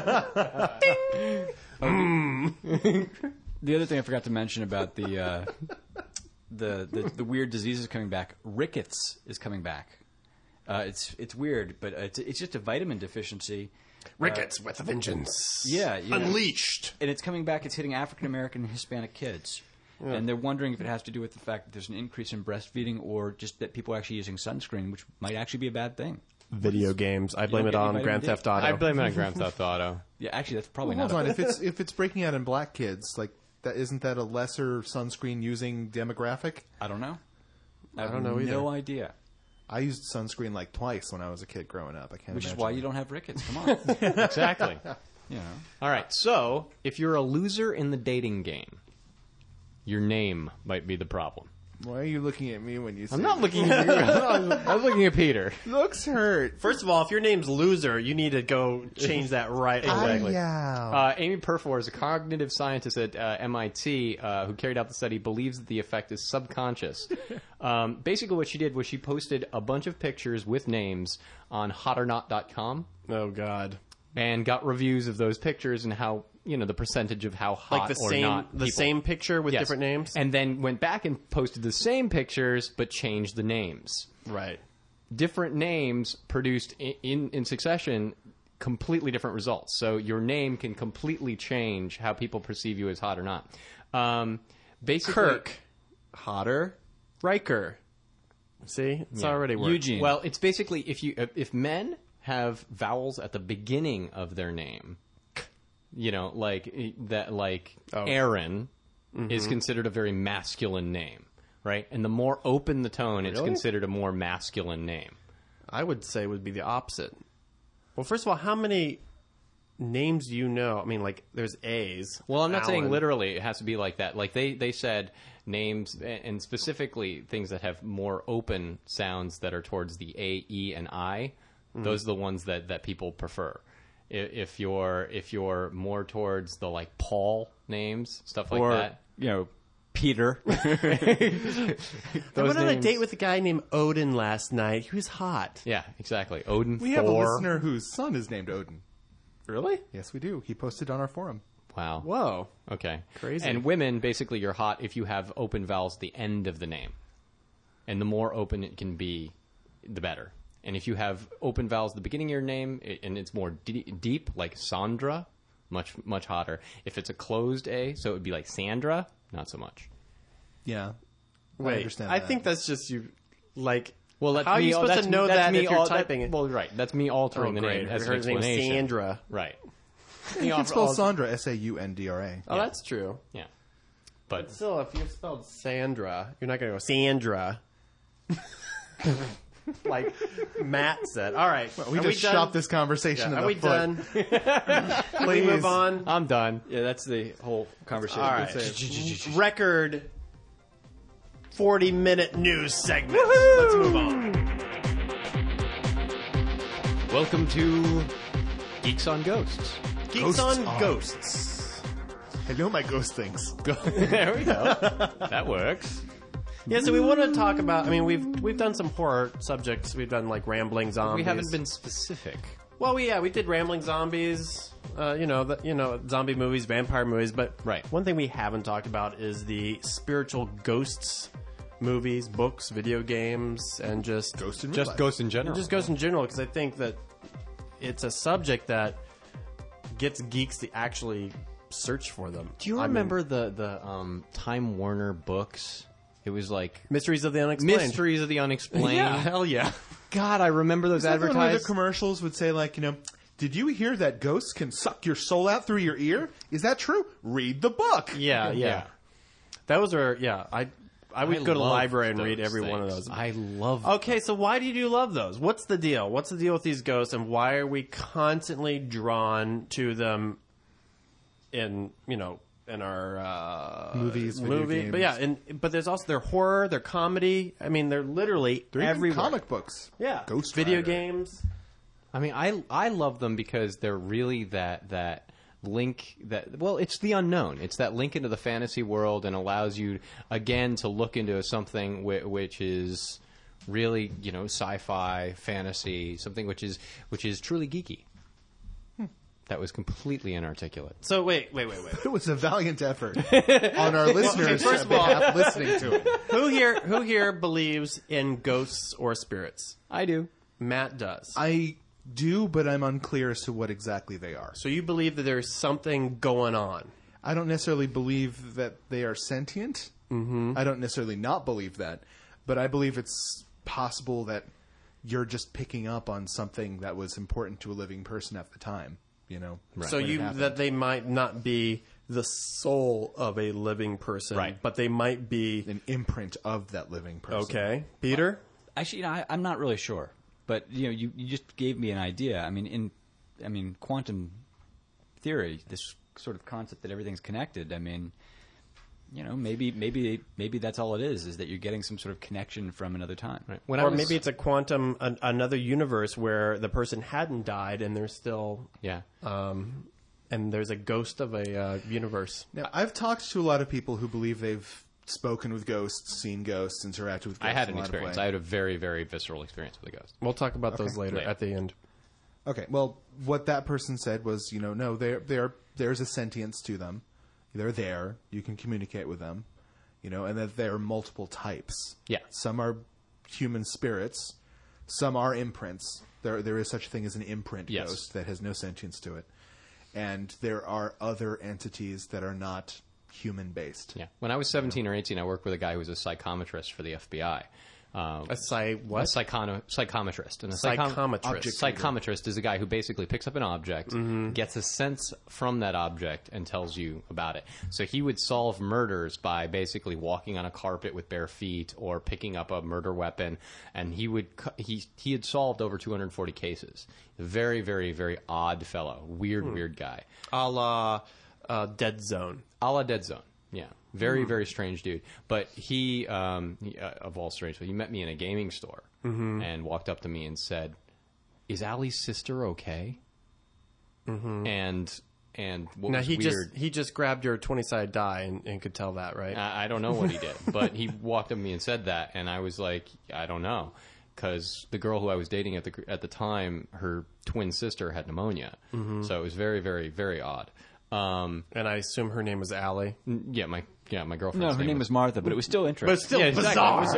The other thing I forgot to mention about the weird diseases coming back, rickets is coming back. It's weird, but it's just a vitamin deficiency.
Rickets with a vengeance.
Yeah,
Unleashed.
and it's coming back. It's hitting African American and Hispanic kids, and they're wondering if it has to do with the fact that there's an increase in breastfeeding, or just that people are actually using sunscreen, which might actually be a bad thing.
Video games. I blame
don't
it
get any
on
vitamin
Grand
D?
Theft Auto.
I blame it on Grand Theft Auto.
Yeah, actually, that's probably
Hold
not.
on, if it's breaking out in black kids, like that, isn't that a lesser sunscreen using demographic?
I don't know. I
don't know either.
No idea.
I used sunscreen like twice when I was a kid growing up. I can't.
Which is
imagine.
why you don't have rickets. Come on.
Exactly.
You know.
All right. So, if you're a loser in the dating game, your name might be the problem.
Why are you looking at me when you say
I'm not looking at you. I'm looking at Peter.
Looks hurt.
First of all, if your name's Loser, you need to go change that right away.
Yeah.
Amy Purfoy is a cognitive scientist at MIT who carried out the study, believes that the effect is subconscious. Basically, what she did was she posted a bunch of pictures with names on hotornot.com
Oh, God.
and got reviews of those pictures and how, the percentage of how hot
Like the
or
same
not
the
people.
same picture with
Yes.
different names?
And then went back and posted the same pictures but changed the names.
Right.
Different names produced in succession completely different results. So your name can completely change how people perceive you as hot or not. Basically,
Kirk. Hotter. Riker. See? It's already worked.
Eugene.
Well, it's basically if men have vowels at the beginning of their name, Aaron is considered a very masculine name, right? And the more open the tone, it's
Really?
considered a more masculine name.
I would say would be the opposite. Well, first of all, how many names do you know? I mean, like, there's A's.
Well, I'm not saying
Alan.
literally it has to be like that. Like they said names, and specifically things that have more open sounds that are towards the A, E, and I. Those are the ones that people prefer. If you're more towards the like Paul names, stuff like
or,
that.
Peter.
I
Those
went on a
names-
date with a guy named Odin last night. He was hot.
Yeah, exactly. Odin.
We have a
Thor.
listener whose son is named Odin.
Really?
Yes, we do. He posted on our forum.
Wow.
Whoa.
Okay.
Crazy.
And women, basically, you're hot if you have open vowels at the end of the name. And the more open it can be, the better. And if you have open vowels at the beginning of your name, and it's more deep, like Sandra, much, much hotter. If it's a closed A, so it would be like Sandra, not so much.
Yeah. I
Wait.
understand
I
that.
think that's just you, like...
Well, that's
how are
me,
you supposed
that's,
to know
that's
that
me
if you're
al-
typing it?
Well, right. That's me altering the name as an
Her name's
explanation.
Sandra.
Right.
You can spell Sandra, Saundra.
Oh, that's true.
Yeah. But
Still, if you spelled Sandra, you're not going to go Sandra. Like Matt said. All right.
We
Are
just
done?
shot this conversation in
Are
the
we
foot.
done? Can we move on?
I'm done.
Yeah, that's the whole conversation.
All right. Record 40-minute news segment. Let's move on.
Welcome to Geeks on Ghosts.
Geeks
Ghosts
on
on.
Ghosts.
Hello, my ghost things.
There we go. That works.
Yeah, so we want to talk about. I mean, we've done some horror subjects. We've done like Rambling Zombies.
We haven't been specific.
Well, we did Rambling Zombies. Zombie movies, vampire movies. But
Right.
one thing we haven't talked about is the spiritual ghosts movies, books, video games, and just
Ghost in real
Just
life.
ghosts in general.
just ghosts in general. Because I think that it's a subject that gets geeks to actually search for them.
Do you remember the Time Warner books? It was like
Mysteries of the Unexplained?
Mysteries of the Unexplained.
Yeah, hell yeah.
God, I remember those
Is that the one where the
advertised.
commercials would say, like, did you hear that ghosts can suck your soul out through your ear? Is that true? Read the book.
Yeah. Those are, I would go to the
love
library and
those
read every one of
things.
those.
I love.
Okay, so why do you love those? What's the deal? What's the deal with these ghosts, and why are we constantly drawn to them in our
Movies, video games.
But yeah, but there's also their horror, their comedy. I mean, they're literally
They're even
everywhere.
comic books.
Yeah,
Ghost
video
Rider.
games.
I mean, I love them because they're really that link it's the unknown. It's that link into the fantasy world and allows you again to look into something which is really sci-fi, fantasy, something which is truly geeky. That was completely inarticulate.
So wait.
It was a valiant effort on our listeners
first of all-
listening to it.
Who here believes in ghosts or spirits?
I do.
Matt does.
I do, but I'm unclear as to what exactly they are.
So you believe that there's something going on.
I don't necessarily believe that they are sentient. Mm-hmm. I don't necessarily not believe that, but I believe it's possible that you're just picking up on something that was important to a living person at the time. You know,
So
when it
you
happened.
that they might not be the soul of a living person,
Right.
but they might be.
an imprint of that living person.
Okay, Peter.
Actually, I'm not really sure, but you just gave me an idea. I mean, quantum theory, this sort of concept that everything's connected. I mean, maybe that's all it is that you're getting some sort of connection from another time.
Right.
Or maybe it's a quantum, another universe where the person hadn't died and they're still,
Yeah.
and there's a ghost of a universe.
Now, I've talked to a lot of people who believe they've spoken with ghosts, seen ghosts, interacted with ghosts.
I had
in
an
a lot of
experience.
ways.
I had a very, very visceral experience with a ghost.
We'll talk about those later
Later.
at the end.
Okay, well, what that person said was, no, there's a sentience to them. They're there. You can communicate with them, and that there are multiple types.
Yeah.
Some are human spirits. Some are imprints. There is such a thing as an imprint
Yes.
ghost that has no sentience to it. And there are other entities that are not human-based.
Yeah. When I was 17 or 18, I worked with a guy who was a psychometrist for the FBI.
What?
A psychometrist. And a
Psychometrist.
psychometrist is a guy who basically picks up an object, gets a sense from that object, and tells you about it. So he would solve murders by basically walking on a carpet with bare feet or picking up a murder weapon. And he had solved over 240 cases. Very, very, very odd fellow. Weird guy.
A la Dead Zone.
A la Dead Zone. Yeah. Very, very strange dude. But he of all strange, he met me in a gaming store and walked up to me and said, "Is Allie's sister okay?" And what
Now
was
he
weird...
just grabbed your 20-sided die and could tell that, right?
I don't know what he did, but he walked up to me and said that, and I was like, I don't know. Because the girl who I was dating at the time, her twin sister had pneumonia. So it was very, very, very odd.
And I assume her name was Allie.
Yeah, my girlfriend's
No, her name was Martha, but it was still interesting.
But still
Yeah, exactly.
bizarre.
It was so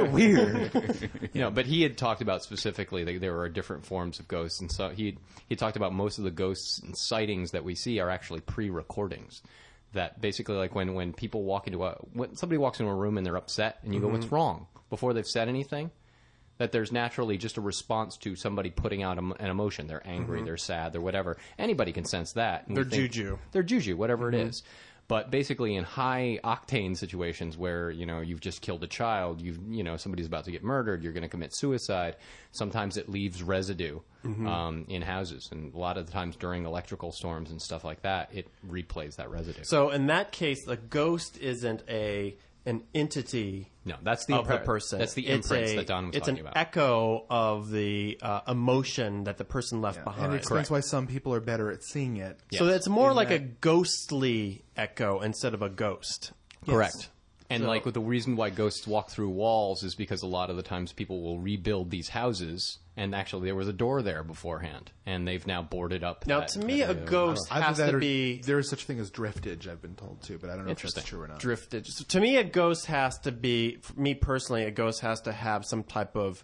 weird. But he had talked about specifically that there are different forms of ghosts, and so he talked about most of the ghosts and sightings that we see are actually pre-recordings. That basically, like when people walk into when somebody walks into a room and they're upset, and you go, "What's wrong?" before they've said anything. That there's naturally just a response to somebody putting out an emotion. They're angry, they're sad, they're whatever. Anybody can sense that. And
They're
we think-
juju.
They're juju, whatever it is. But basically, in high octane situations where you've just killed a child, somebody's about to get murdered, you're going to commit suicide. Sometimes it leaves residue in houses, and a lot of the times during electrical storms and stuff like that, it replays that residue.
So in that case, the ghost isn't an entity
No, that's the
of the person.
That's the
It's
imprints that Don was
It's
talking
an
about.
echo of the emotion that the person left
And
behind.
it explains why some people are better at seeing it.
So it's more
In
like a
that-
ghostly echo instead of a ghost.
Correct. And like with the reason why ghosts walk through walls is because a lot of the times people will rebuild these houses, and actually there was a door there beforehand, and they've now boarded up.
Now,
that-
to me,
that
a
area.
ghost
Either
has
that
to
or
be
there is such a thing as driftage, I've been told too, but I don't know if
Interesting.
that's true or not.
drifted. So to me, a ghost has to be, for me personally, a ghost has to have some type of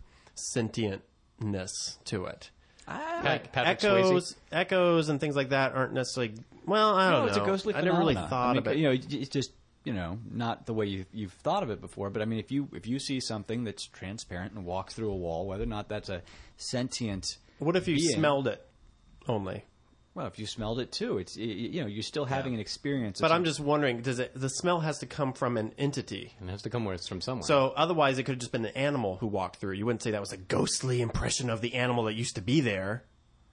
sentientness to it.
Patrick Swayze.
Echoes and things like that aren't necessarily. Well, I don't know.
It's a ghostly
I never really
phenomena.
thought of it.
It's just not the way you've thought of it before. But I mean, if you see something that's transparent and walks through a wall, whether or not that's a sentient.
What if you
being,
smelled it only?
Well, if you smelled it too, it's you're still having an experience.
But I'm just wondering, the smell has to come from an entity?
And it has to come from somewhere.
So otherwise, it could have just been an animal who walked through. You wouldn't say that was a ghostly impression of the animal that used to be there.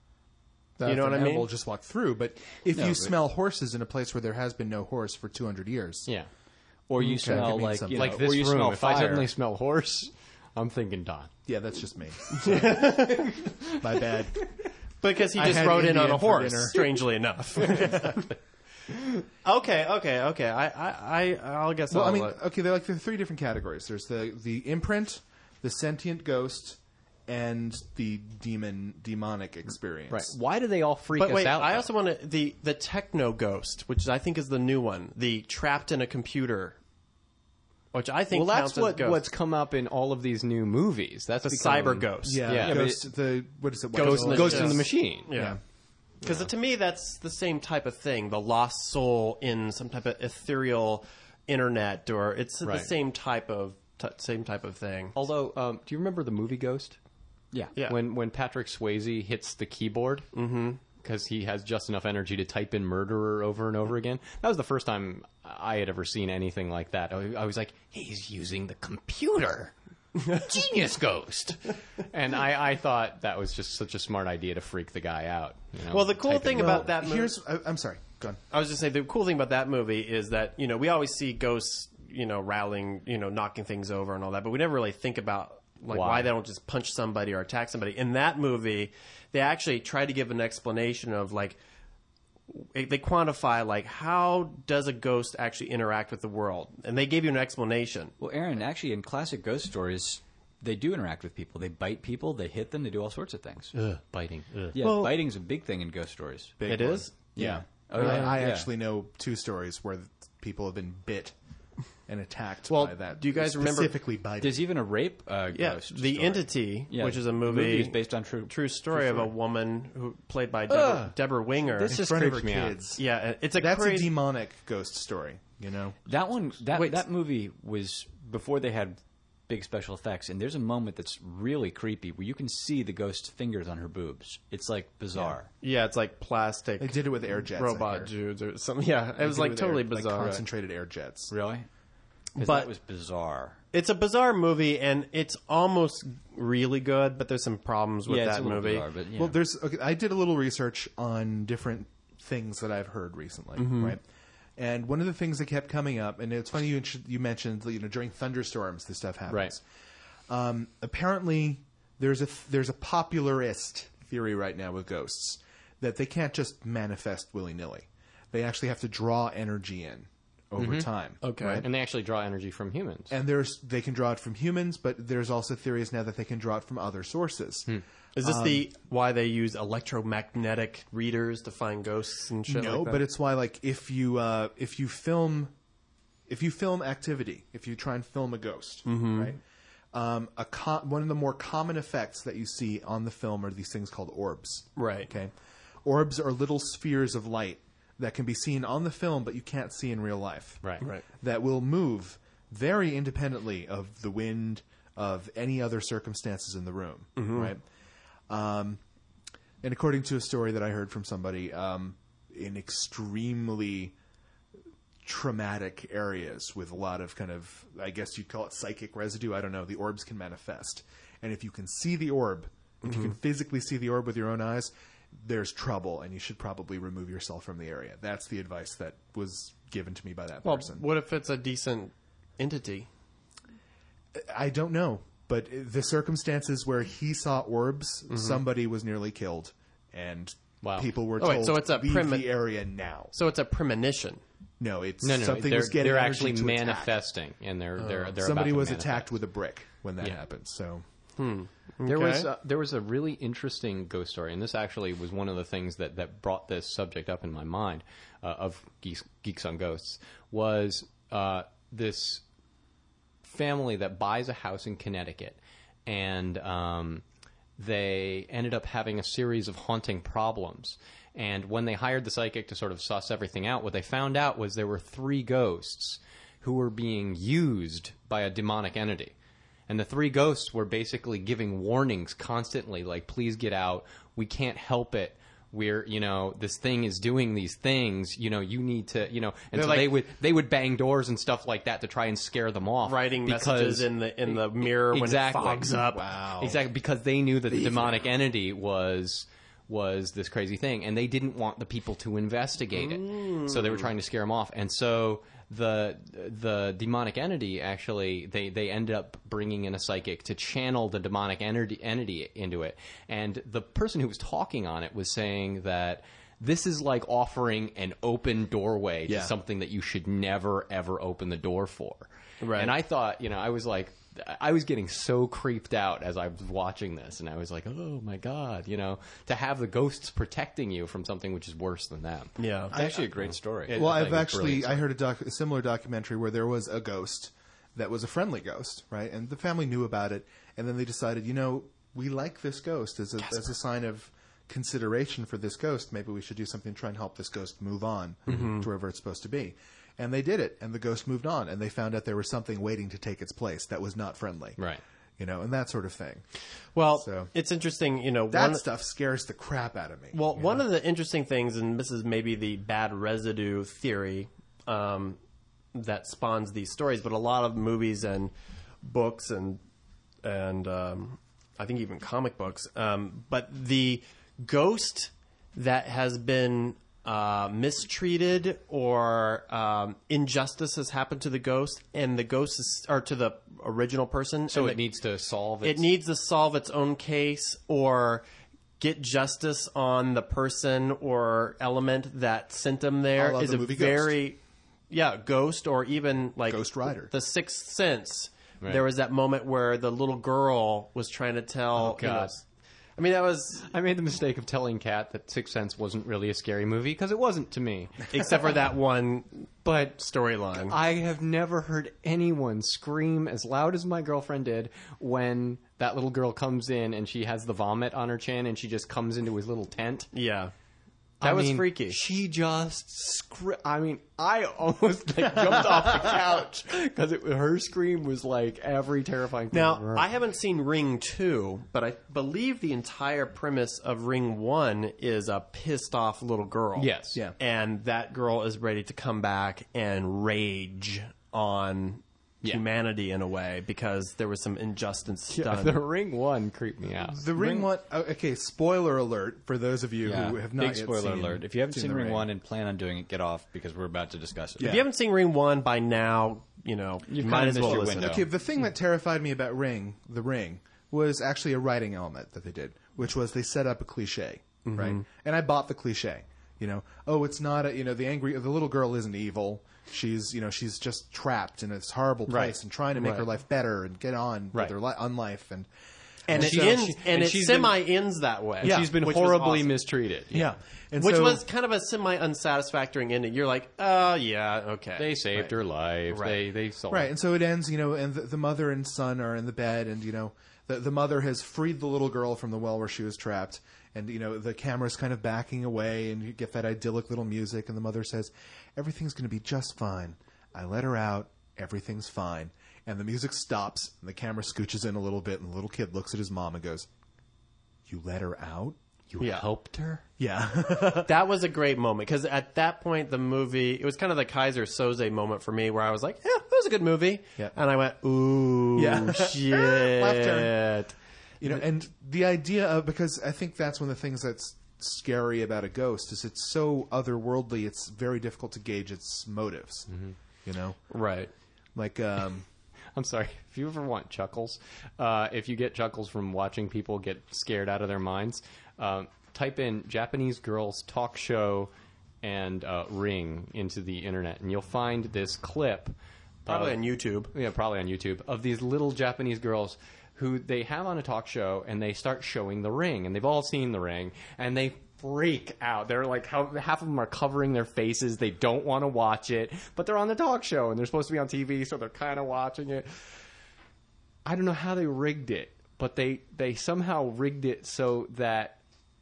You know what I mean?
Will just walk through, but if you smell horses in a place where there has been no horse for 200 years,
yeah,
or you
Could
smell
mean
like
something.
like
or
this
you
room.
smell
If I
fire.
suddenly smell horse, I'm thinking Don.
yeah, that's just me. My bad.
Because he
I
just
had
rode in on
Indian
a
for
horse,
dinner.
strangely enough. Okay. I'll guess.
Well,
I'll
I mean,
let-
okay, there are three different categories. There's the imprint, the sentient ghost, and the demonic experience.
Right. Why do they all freak
but
us
wait,
out?
I
though?
also want to the techno ghost, which I think is the new one, the trapped in a computer.
which I think
Well,
counts
that's
as ghosts.
what's come up in all of these new movies. That's
the
become-
cyber ghost.
Yeah,
Yeah,
Ghost, what is it?
Ghost in the
Ghost in
Yes.
the Machine.
Yeah. Because to me, that's the same type of thing. The lost soul in some type of ethereal internet, or it's
Right.
the same type of thing.
Although, do you remember the movie Ghost?
Yeah.
Yeah.
When Patrick Swayze hits the keyboard because he has just enough energy to type in murderer over and over again. That was the first time I had ever seen anything like that. I was like, he's using the computer. Genius Ghost. And I thought that was just such a smart idea to freak the guy out. You know,
Well, the cool
typing
thing
in-
about that movie...
I'm sorry. Go on.
I was just saying, the cool thing about that movie is that, we always see ghosts, rattling, knocking things over and all that, but we never really think about why they don't just punch somebody or attack somebody. In that movie, they actually try to give an explanation of they quantify how does a ghost actually interact with the world, and they gave you an explanation.
Well, Aaron, actually, in classic ghost stories, they do interact with people. They bite people, they hit them, they do all sorts of things.
biting.
Yeah,
Well-
biting's a big thing in ghost stories.
Big
It
one.
is?
Yeah.
I
Yeah.
actually know 2 stories where people have been bit and attacked
Well,
by that.
do you guys remember-
specifically biting?
There's even a rape
Yeah,
ghost
The
story.
Entity,
Yeah,
which is a
the
movie
is based on true
story of a
story.
woman who played by Deborah Winger.
This
in
just
front of her
creeps me out.
kids.
Yeah, it's a
That's
crazy.
a demonic ghost story.
That one,
Wait.
that movie was before they had big special effects, and there's a moment that's really creepy where you can see the ghost's fingers on her boobs. It's bizarre.
Yeah, it's like plastic.
They did it with air jets. I
robot
hear.
dudes or something. Yeah,
They
it was
did it with
totally
air,
bizarre.
concentrated air jets.
Really? 'Cause
But-
that was bizarre.
It's a bizarre movie, and it's almost really good, but there's some problems with
Yeah, it's
that
a little
movie.
bizarre, but yeah.
Well, I did a little research on different things that I've heard recently, right? And one of the things that kept coming up, and it's funny you mentioned during thunderstorms this stuff happens.
Right.
Apparently, there's a popularist theory right now with ghosts that they can't just manifest willy nilly. They actually have to draw energy in over time.
Okay.
right?
And they actually draw energy from humans.
And they can draw it from humans, but there's also theories now that they can draw it from other sources.
Is this why they use electromagnetic readers to find ghosts and shit
No,
like that?
but it's why if you film activity, if you try and film a ghost, right? One of the more common effects that you see on the film are these things called orbs.
Right.
Okay. Orbs are little spheres of light that can be seen on the film, but you can't see in real life.
Right.
Right.
That will move very independently of the wind, of any other circumstances in the room. Right. And according to a story that I heard from somebody, in extremely traumatic areas with a lot of kind of, I guess you'd call it psychic residue, I don't know, the orbs can manifest. And if you can see the orb, if you can physically see the orb with your own eyes, there's trouble, and you should probably remove yourself from the area. That's the advice that was given to me by that
Well,
person.
what if it's a decent entity?
I don't know, but the circumstances where he saw orbs, somebody was nearly killed, and
Wow.
people were
Oh,
told
wait, so it's a
leave the area now.
So it's a premonition.
No, it's
No.
something was getting
They're
energy
actually
to attack.
manifesting, and they're
Somebody
about to
was
manifest.
attacked with a brick when that
Yeah.
happened. So
There was a really interesting ghost story, and this actually was one of the things that brought this subject up in my mind of Geeks on Ghosts, was this family that buys a house in Connecticut, and they ended up having a series of haunting problems. And when they hired the psychic to sort of suss everything out, what they found out was there were 3 ghosts who were being used by a demonic entity. And the 3 ghosts were basically giving warnings constantly, like, please get out. We can't help it. We're, this thing is doing these things. You need to, and
They're
so
like-
they would bang doors and stuff like that to try and scare them off.
Writing
because-
messages in the mirror when it fogs up.
wow,
Exactly, because they knew that the demonic entity was this crazy thing, and they didn't want the people to investigate it. So they were trying to scare them off. And so the demonic entity, actually, they ended up bringing in a psychic to channel the demonic entity into it. And the person who was talking on it was saying that this is like offering an open doorway to
Yeah.
something that you should never, ever open the door for.
Right.
And I thought, I was getting so creeped out as I was watching this, and I was like, oh my God, to have the ghosts protecting you from something which is worse than them.
Yeah.
It's actually a great story.
well,
I
I've
think it's
actually
brilliant.
I heard a similar documentary where there was a ghost that was a friendly ghost, right? And the family knew about it, and then they decided, we like this ghost as a sign of consideration for this ghost. Maybe we should do something to try and help this ghost move on to wherever it's supposed to be. And they did it, and the ghost moved on, and they found out there was something waiting to take its place that was not friendly.
Right.
And that sort of thing.
Well,
So-
it's interesting,
That stuff scares the crap out of me.
Well, one of the interesting things, and this is maybe the bad residue theory that spawns these stories, but a lot of movies and books and I think even comic books, but the ghost that has been mistreated or injustice has happened to the ghost, and the ghost is, or to the original person.
So
and
it needs to solve
it needs to solve its own case or get justice on the person or element that sent them there.
I love
Is
the
a
movie
very Ghost, or even like
Ghost Rider.
The Sixth Sense.
Right.
There was that moment where the little girl was trying to tell.
God.
I mean, that was
I made the mistake of telling Kat that Sixth Sense wasn't really a scary movie because it wasn't to me.
except for that one
But
storyline.
I have never heard anyone scream as loud as my girlfriend did when that little girl comes in and she has the vomit on her chin and she just comes into his little tent.
Yeah, that was freaky.
She just I almost jumped off the couch because her scream was like every terrifying thing I've ever
Now,
heard.
I haven't seen Ring 2, but I believe the entire premise of Ring 1 is a pissed off little girl.
Yes.
Yeah.
And that girl is ready to come back and rage on humanity in a way because there was some injustice done.
The Ring 1 creeped me out.
The Ring one. Okay, spoiler alert for those of you who have not
Big
yet
spoiler
seen.
alert. If you haven't seen
The
Ring 1 and plan on doing it, get off because we're about to discuss it.
If you haven't seen Ring 1 by now, you
You've
might
kinda
as
missed
well
your
listen.
window.
Okay, the thing that terrified me about The Ring, was actually a writing element that they did, which was they set up a cliche, right? And I bought the cliche. It's not the little girl isn't evil. She's just trapped in this horrible place
Right.
and trying to make her life better and get on
Right.
with her on life and
And it
she-
ends,
she-
and
and
it
she's been-
ends that way.
She's been
which was
horribly
awesome.
mistreated.
yeah, and
Which
so-
was kind of a semi-unsatisfactory ending. You're like, oh, yeah, okay.
They saved her life.
Right.
They solved
right. And so it ends, and the mother and son are in the bed, and the mother has freed the little girl from the well where she was trapped, and the camera's kind of backing away, and you get that idyllic little music, and the mother says, "Everything's going to be just fine. I let her out. Everything's fine." And the music stops, and the camera scooches in a little bit, and the little kid looks at his mom and goes, "You let her out?"
You helped her?
Yeah.
That was a great moment because at that point the movie, it was kind of the Kaiser Soze moment for me where I was like, yeah, it was a good movie.
Yeah.
And I went, ooh,
Yeah.
shit.
Left turn. And the idea of, because I think that's one of the things that's scary about a ghost is it's so otherworldly, it's very difficult to gauge its motives.
Right.
Like,
I'm sorry. If you ever want chuckles, if you get chuckles from watching people get scared out of their minds, type in Japanese girls talk show and Ring into the internet, and you'll find this clip.
Probably on YouTube.
Yeah, probably on YouTube, of these little Japanese girls who they have on a talk show, and they start showing The Ring, and they've all seen The Ring, and they freak out. They're like, half of them are covering their faces. They don't want to watch it, but they're on the talk show, and they're supposed to be on TV, so they're kind of watching it. I don't know how they rigged it, but they somehow rigged it so that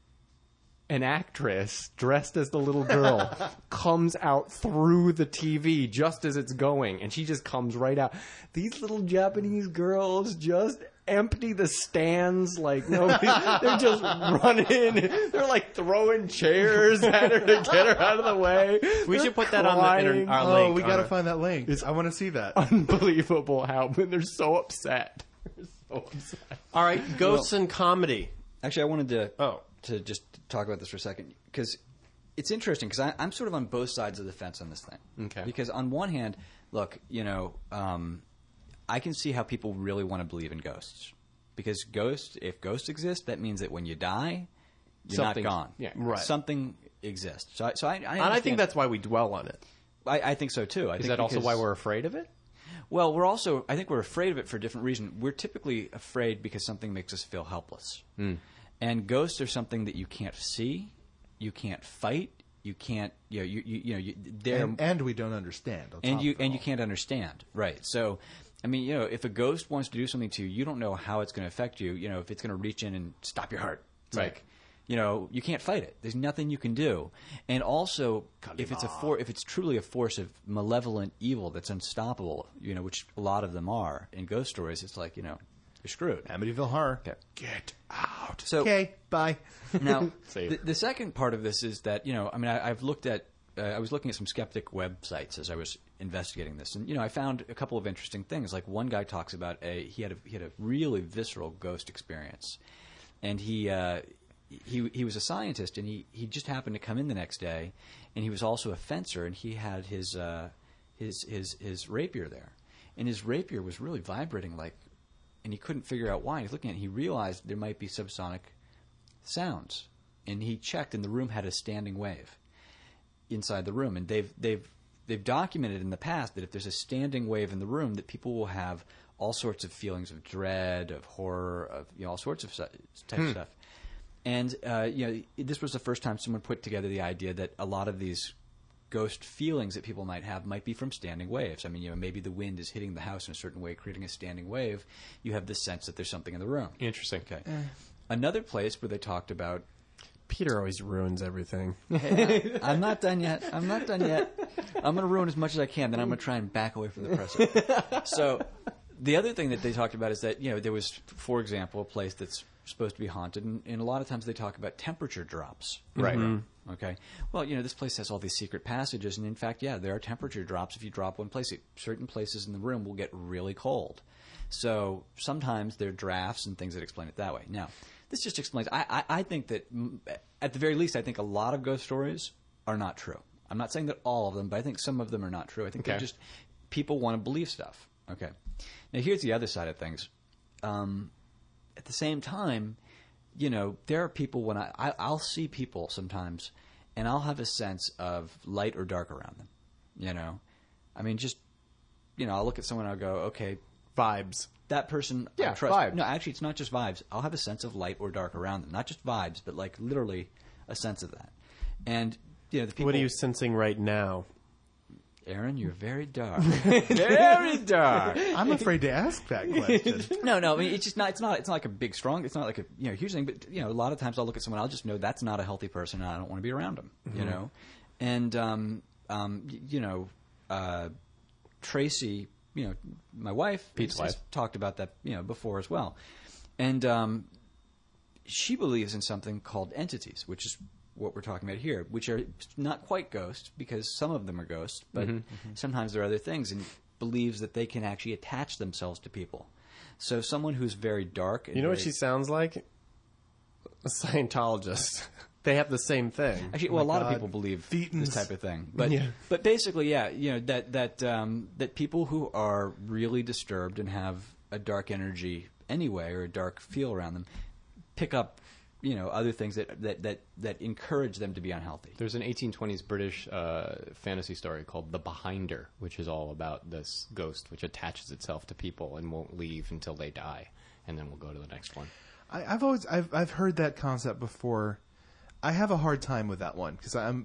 an actress dressed as the little girl comes out through the TV just as it's going, and she just comes right out. These little Japanese girls just empty the stands like nobody. They're just running. They're like throwing chairs at her to get her out of the way.
We should put that on the
Crying.
our
oh,
link.
we got to
on
find that link. I want to see that.
Unbelievable how they're so upset. They're so upset.
All right, ghosts and comedy.
Actually, I wanted to just talk about this for a second because it's interesting because I'm sort of on both sides of the fence on this thing.
Okay.
Because on one hand, look, I can see how people really want to believe in ghosts because if ghosts exist, that means that when you die, you're
Something-
not gone.
yeah.
Right.
Something exists. So I
And I
understand-
think that's why we dwell on it.
I think so too.
Is that also why we're afraid of it?
Well, I think we're afraid of it for a different reason. We're typically afraid because something makes us feel helpless. And ghosts are something that you can't see, you can't fight, you can't, they're,
And we don't understand. on top
and
of
you
it
and
all.
you can't understand, right? So I mean, you know, if a ghost wants to do something to you, you don't know how it's going to affect you. You know, if it's going to reach in and stop your heart, it's
Right.
like, you know, you can't fight it. There's nothing you can do. And also, if it's truly a force of malevolent evil that's unstoppable, you know, which a lot of them are in ghost stories, it's like, you know, you're screwed.
Amityville Horror.
Okay.
Get out.
So-
okay, bye.
Now,
Save.
the second part of this is that, you know, I mean, I've looked at, I was looking at some skeptic websites as I was investigating this, and you know, I found a couple of interesting things. Like one guy talks about he had a really visceral ghost experience, and he was a scientist, and he just happened to come in the next day, and he was also a fencer, and he had his rapier there, and his rapier was really vibrating like, and he couldn't figure out why. He's looking at it, he realized there might be subsonic sounds, and he checked, and the room had a standing wave inside the room, and they've documented in the past that if there's a standing wave in the room, that people will have all sorts of feelings of dread, of horror, of, you know, all sorts of type of stuff. And you know, this was the first time someone put together the idea that a lot of these ghost feelings that people might have might be from standing waves. I mean, you know, maybe the wind is hitting the house in a certain way, creating a standing wave. You have this sense that there's something in the room.
Interesting.
Okay. Another place where they talked about.
Peter always ruins everything.
I'm not done yet. I'm going to ruin as much as I can, then I'm going to try and back away from the present. So the other thing that they talked about is that, you know, there was, for example, a place that's supposed to be haunted, and a lot of times they talk about temperature drops.
Right.
Okay. Well, you know, this place has all these secret passages, and in fact, yeah, there are temperature drops. If you drop one place, certain places in the room will get really cold. So sometimes there are drafts and things that explain it that way. Now, this just explains. I think that, at the very least, I think a lot of ghost stories are not true. I'm not saying that all of them, but I think some of them are not true. I think they're just people want to believe stuff. Okay. Now, here's the other side of things. At the same time, you know, there are people when I'll see people sometimes, and I'll have a sense of light or dark around them. You know, I mean, just, you know, I'll look at someone and I'll go, okay,
Vibes.
that person,
Yeah,
I trust.
vibe.
No, actually, it's not just vibes. I'll have a sense of light or dark around them. Not just vibes, but like literally a sense of that. And, you know, the people.
What are you sensing right now?
Aaron, you're very dark. Very dark.
I'm afraid to ask that question.
No. I mean, it's just not. It's not like a big, strong. It's not like a huge thing. But you know, a lot of times I'll look at someone, I'll just know that's not a healthy person, and I don't want to be around them. You know, and you know, Tracy, you know, my wife,
Pete's
has
wife,
talked about that, you know, before as well, and she believes in something called entities, which is what we're talking about here, which are not quite ghosts, because some of them are ghosts, but sometimes there are other things, and believes that they can actually attach themselves to people. So someone who's very dark. And
You know what
very-
she sounds like? A Scientologist. They have the same thing.
Actually, well, a lot of
God.
people believe
Thetans.
this type of thing, but
Yeah.
but basically, yeah, you know, that people who are really disturbed and have a dark energy anyway, or a dark feel around them, pick up, you know, other things that encourage them to be unhealthy.
There's an 1820s British fantasy story called The Behinder, which is all about this ghost which attaches itself to people and won't leave until they die, and then we'll go to the next one.
I've heard that concept before. I have a hard time with that one because I'm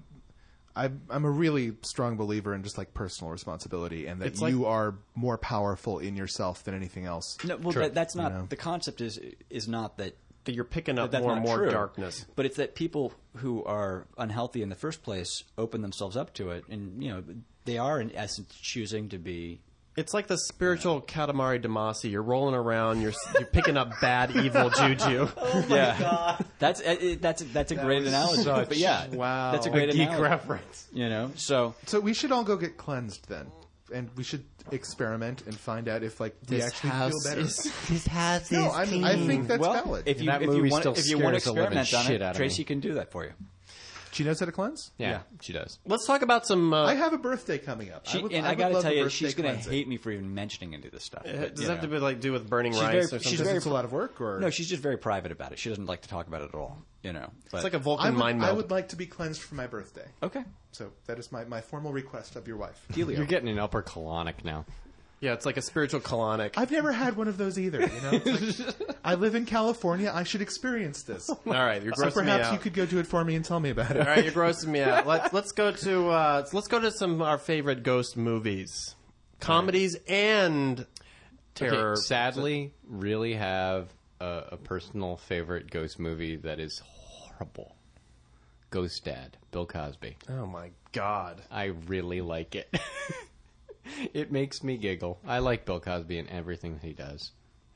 a really strong believer in just like personal responsibility, and that
It's like-
you are more powerful in yourself than anything else.
No, well, that's not
You know.
the concept. Is not that.
That you're picking up
That's
more
not
and more
true.
darkness.
But it's that people who are unhealthy in the first place open themselves up to it, and you know, they are in essence choosing to be.
It's like the spiritual Katamari Damacy. You're rolling around. You're picking up bad, evil juju.
Yeah, that's a great analogy. But yeah,
Wow.
that's a great
geek
analogy.
reference.
You know, so
So we should all go get cleansed then, and we should experiment and find out if like we actually feel better.
This house
No, I think that's
well,
valid.
if you
That
if you
movie
want
still
if you want to
scares the living
experiment on
shit
it,
out of
Tracy
me.
can do that for you.
She knows how to cleanse.
Yeah, she does.
Let's talk about some.
I have a birthday coming up.
She,
would
and I
would
got to
love
tell
a
you,
birthday
she's going to
cleansing.
hate me for even mentioning any of this stuff. But,
does
you
it have
know.
to do with burning
She's
rice
very-
or something?
she's
Because
very
it's a lot of work, or
No, she's just very private about it. She doesn't like to talk about it at all. You know, but,
It's like a Vulcan mind
I
meld.
would like to be cleansed for my birthday.
okay.
So that is my formal request of your wife.
Dealio.
You're getting an upper colonic now.
Yeah, it's like a spiritual colonic.
I've never had one of those either. You know, It's like, I live in California. I should experience this.
All right, you're
So
grossing me
perhaps
out.
you could go do it for me and tell me about it.
All right, you're grossing me out. Let's go to some of our favorite ghost movies, comedies, and terror.
Okay, sadly, really have a personal favorite ghost movie that is horrible. Ghost Dad, Bill Cosby.
Oh my God!
I really like it. It makes me giggle. I like Bill Cosby and everything he does.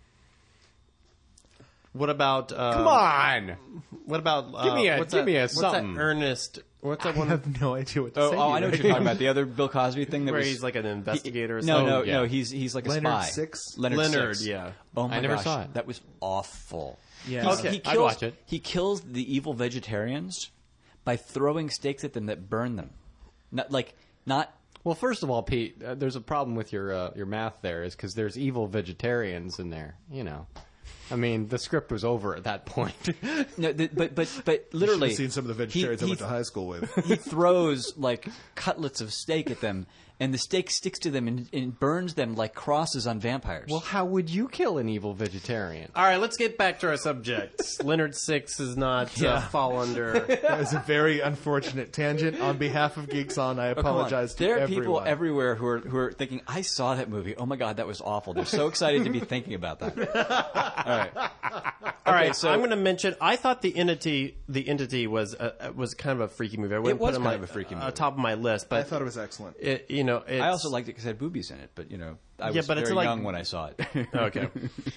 What about?
Come on!
What about?
Give me a-
what's
give
that,
me a
what's
something.
That Ernest? What's that
I
one
have no idea what to
Oh,
say.
I know what you're talking about. The other Bill Cosby thing that
where
was
he's like an investigator? or
no,
something?
no,
yeah.
no. He's like a
Leonard
spy.
Six?
Leonard,
Six.
yeah.
Oh my
I never
gosh,
saw it.
that was awful.
Yeah.
Okay,
He
I'd
kills,
watch it.
He kills the evil vegetarians by throwing stakes at them that burn them. Not.
Well, first of all, Pete, there's a problem with your math there, is because there's evil vegetarians in there. You know, I mean, the script was over at that point.
No, but
Should
literally,
have seen some of the vegetarians I went to high school with.
he throws like cutlets of steak at them, and the steak sticks to them and burns them like crosses on vampires.
Well, how would you kill an evil vegetarian?
All right, let's get back to our subject. Leonard Six does not fall under.
That was a very unfortunate tangent. On behalf of Geeks On, I
Oh, come on.
apologize to
There are
everyone.
people everywhere who are thinking, I saw that movie. Oh my god, that was awful. They're so excited to be thinking about that. All right.
All right,
so-
I'm going to mention. I thought the entity was kind of a freaky movie. I wouldn't
was
put it on
kind
my,
of a freaky movie.
top of my list,
I
but
thought it was excellent.
it's,
I also liked it because it had boobies in it, but I was
but it's
very
like-
young when I saw it.
okay.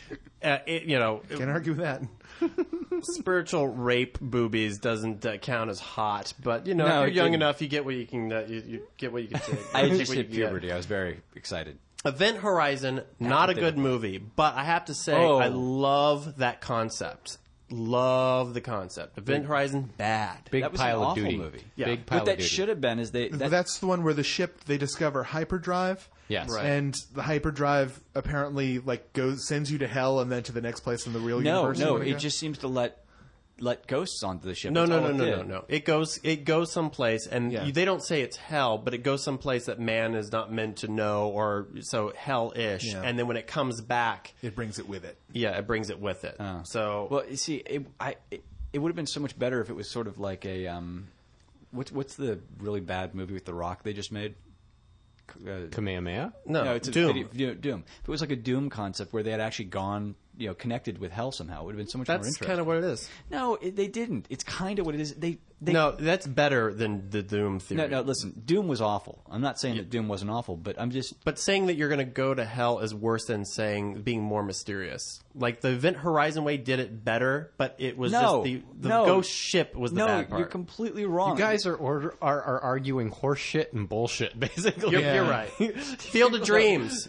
Can't argue with that.
Spiritual rape boobies doesn't count as hot, but
No,
if you're
it
young
didn't.
enough, you get what you can. You get what you can take.
I
You
had
get
just
what you
hit
can get.
puberty. I was very excited.
Event Horizon, not a good movie, but I have to say
Oh.
I love that concept. Love the concept. Event Horizon, bad.
Big
That was
pile
an
of
awful
duty.
movie.
Yeah.
Big pile
What that
of duty.
should have been is
That's the one where the ship they discover hyperdrive.
Yes. Right.
And the hyperdrive apparently sends you to hell and then to the next place in the real universe. you
no.
wanna
It
go?
just seems to let ghosts onto the ship.
No,
That's
no,
all
no,
it
no,
did.
no, no. It goes someplace, and
Yeah.
they don't say it's hell, but it goes someplace that man is not meant to know, or so hell-ish.
Yeah.
And then when it comes back,
It brings it with it.
it brings it with it. So
Well, you see, it would have been so much better if it was sort of like a what's the really bad movie with The Rock they just made?
Kamehameha?
no,
it's
Doom.
Doom. If it was like a Doom concept where they had actually gone, connected with hell somehow, it would have been so much more
That's
interesting.
kind of what it is.
No, they didn't. It's kind of what it is. They
No, that's better than the Doom theory.
No, listen, Doom was awful. I'm not saying that Doom wasn't awful, but I'm just
But saying that you're going to go to hell is worse than saying being more mysterious. Like the Event Horizon way did it better, but it was
No,
just the
no.
ghost ship was the
no.
bad part.
You're completely wrong.
You guys are arguing horse shit and bullshit, basically.
You're right. Field of Dreams,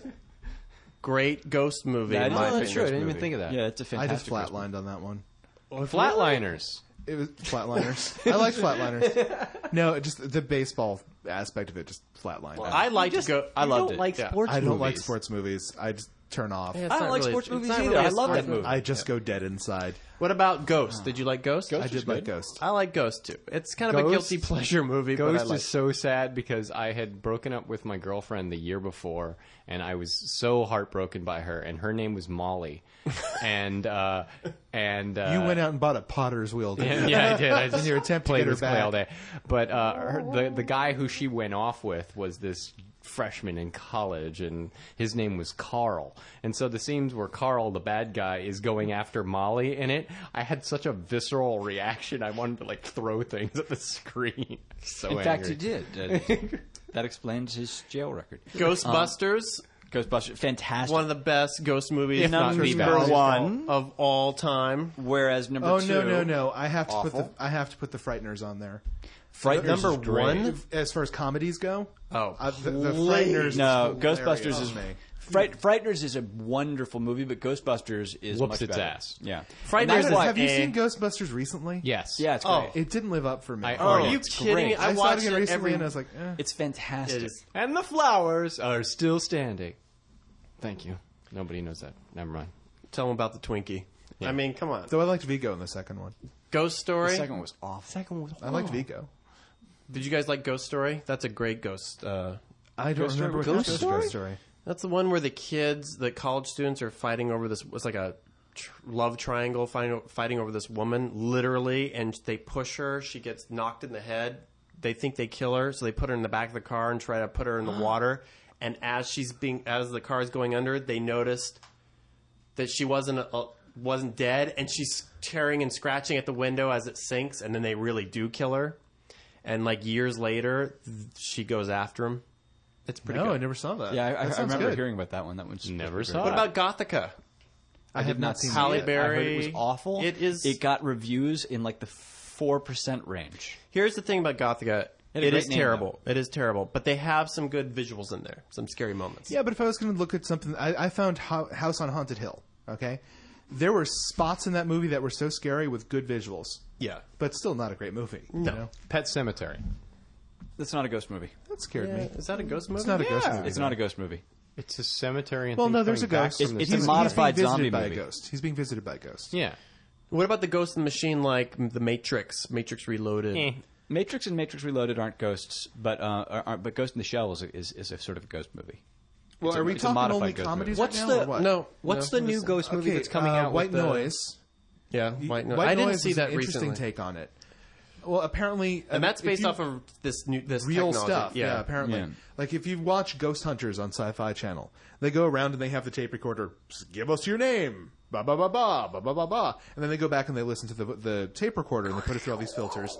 great ghost movie.
That
in
is
my
a
that's
opinion.
true. I didn't even think of that.
Yeah, it's a
I
fantastic.
just flatlined on that one.
Flatliners.
It was Flatliners. I like Flatliners. No, just the baseball aspect of it, just flatlined.
I like to go. I loved it.
like
Yeah.
sports
I don't like
movies.
sports movies. I just turn off.
Yeah, it's
I don't
not
like
really-
sports
it's
movies
not
either.
really a
I love that
sports
movie.
I just go dead inside.
What about Ghost? Did you like Ghost?
I did like Ghost.
I like Ghost too. It's kind of a
Ghost-
guilty pleasure movie, but I
Ghost
like
is so sad because I had broken up with my girlfriend the year before, and I was so heartbroken by her, and her name was Molly, and
You went out and bought a potter's wheel, didn't you?
yeah, I did. I just
In your attempt to
played
get her
this play
back.
all day. But the guy who she went off with was this freshman in college, and his name was Carl. And so the scenes where Carl, the bad guy, is going after Molly in it, I had such a visceral reaction. I wanted to throw things at the screen. So
In
angry.
fact, you did. That explains his jail record.
Ghostbusters.
Ghostbusters, fantastic.
One of the best ghost movies,
If not the
number
best.
one of all time.
Whereas number
Oh
two,
no! I have to
Awful.
put the Frighteners on there.
Frighteners
Number
is great.
one?
As far as comedies go,
Oh,
the
please.
Frighteners.
No,
is
Ghostbusters
hilarious
is
to me.
Frighteners is a wonderful movie, but Ghostbusters is
Whoops
much
its
better.
ass.
Yeah,
Frighteners is
Have you
A.
seen Ghostbusters recently?
Yes.
yeah, it's
Oh.
great.
It didn't live up for me.
I
Are
Oh,
you
it's
kidding me?
great.
I
I saw it
watched
again
it
recently,
every.
and I was like,
It's fantastic.
It is.
And the flowers are still standing. Thank you. Nobody knows that. Never mind.
Tell them about the Twinkie.
Yeah.
I mean, come on.
though I liked Vigo in the second one.
Ghost Story.
The second one was awful.
I liked Vigo.
Did you guys like Ghost Story? That's a great ghost.
I don't remember what
Ghost
the
Story?
Ghost Story.
That's the one where the kids, the college students, are fighting over this. It's like a love triangle, fighting over this woman, literally, and they push her. She gets knocked in the head. They think they kill her, so they put her in the back of the car and try to put her in the water. and as the car is going under, they noticed that she wasn't dead, and she's tearing and scratching at the window as it sinks, and then they really do kill her. And like years later, she goes after him. It's pretty good.
I never saw that.
Yeah,
That
I
sounds
remember
good.
hearing about that one. That one's
Never
supposed to be
saw
great.
What about Gothica?
I have not seen
Halle
it yet.
Berry.
I heard it was awful.
It is.
It got reviews in like the 4% range.
Here's the thing about Gothica.
Had a
It
great
is
name,
terrible. It is terrible. But they have some good visuals in there. Some scary moments.
Yeah, but if I was going to look at something, I found House on Haunted Hill. Okay, there were spots in that movie that were so scary with good visuals,
Yeah.
but still not a great movie.
No.
You know?
Pet Cemetery.
That's not a ghost movie.
That scared me.
Is that a ghost movie?
It's not a ghost movie.
It's not a ghost movie.
It's a cemetery. And
Well,
things
no, there's a
coming back
ghost.
from the
It's a
He's
cemetery.
modified
being
zombie
visited by
movie.
a ghost. He's being visited by a ghost.
Yeah.
What about the Ghost in the Machine, like The Matrix, Matrix Reloaded?
Matrix and Matrix Reloaded aren't ghosts, but Ghost in the Shell is a sort of a ghost movie.
Well,
It's a-
are we
it's a
talking
modified
only
ghost
comedies
movie.
right now, or what?
No.
What's
no.
the new ghost movie
Okay,
that's coming out?
White
with the-
Noise.
Yeah, White Noise.
White
I didn't
Noise
see
was
that
an interesting
recently.
take on it. Well, apparently,
And that's
if
based
you-
off of this
real
technology.
stuff. Yeah,
Yeah.
apparently.
Yeah.
Like if you watch Ghost Hunters on Sci-Fi Channel, they go around and they have the tape recorder. Give us your name. Ba ba ba ba ba ba ba ba. And then they go back and they listen to the tape recorder and they put it through all these filters.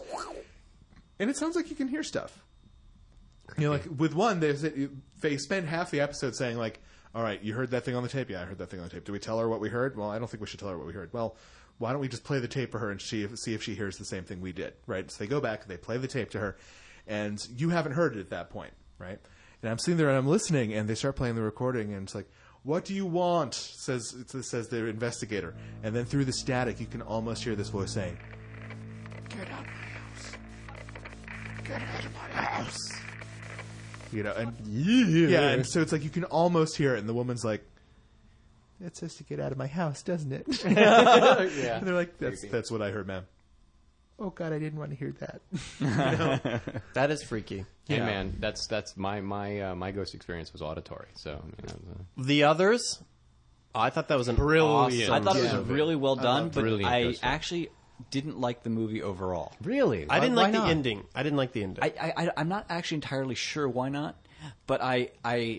And it sounds like you can hear stuff. You know, like with one, they spend half the episode saying like, "All right, you heard that thing on the tape? Yeah, I heard that thing on the tape. Do we tell her what we heard? Well, I don't think we should tell her what we heard. Well, why don't we just play the tape for her and see if she hears the same thing we did, right?" So they go back, they play the tape to her, and you haven't heard it at that point, right? And I'm sitting there and I'm listening, and they start playing the recording, and it's like, "What do you want?" says the investigator, and then through the static, you can almost hear this voice saying, "Get out of my house! Get out of my house!" You know, and yeah, and so it's like you can almost hear it, and the woman's like, "It says to get out of my house, doesn't it?"
Yeah.
And they're like, "That's what I heard, ma'am." Oh God, I didn't want to hear that.
That is freaky.
Hey
Yeah.
man, that's my ghost experience was auditory. So
The Others, I thought that was an
Brilliant.
awesome
I thought it
Yeah.
was really well done, but
Brilliant
I
ghost story.
actually didn't like the movie overall.
really,
I didn't like the ending. I didn't like the ending.
I'm not actually entirely sure why not, but I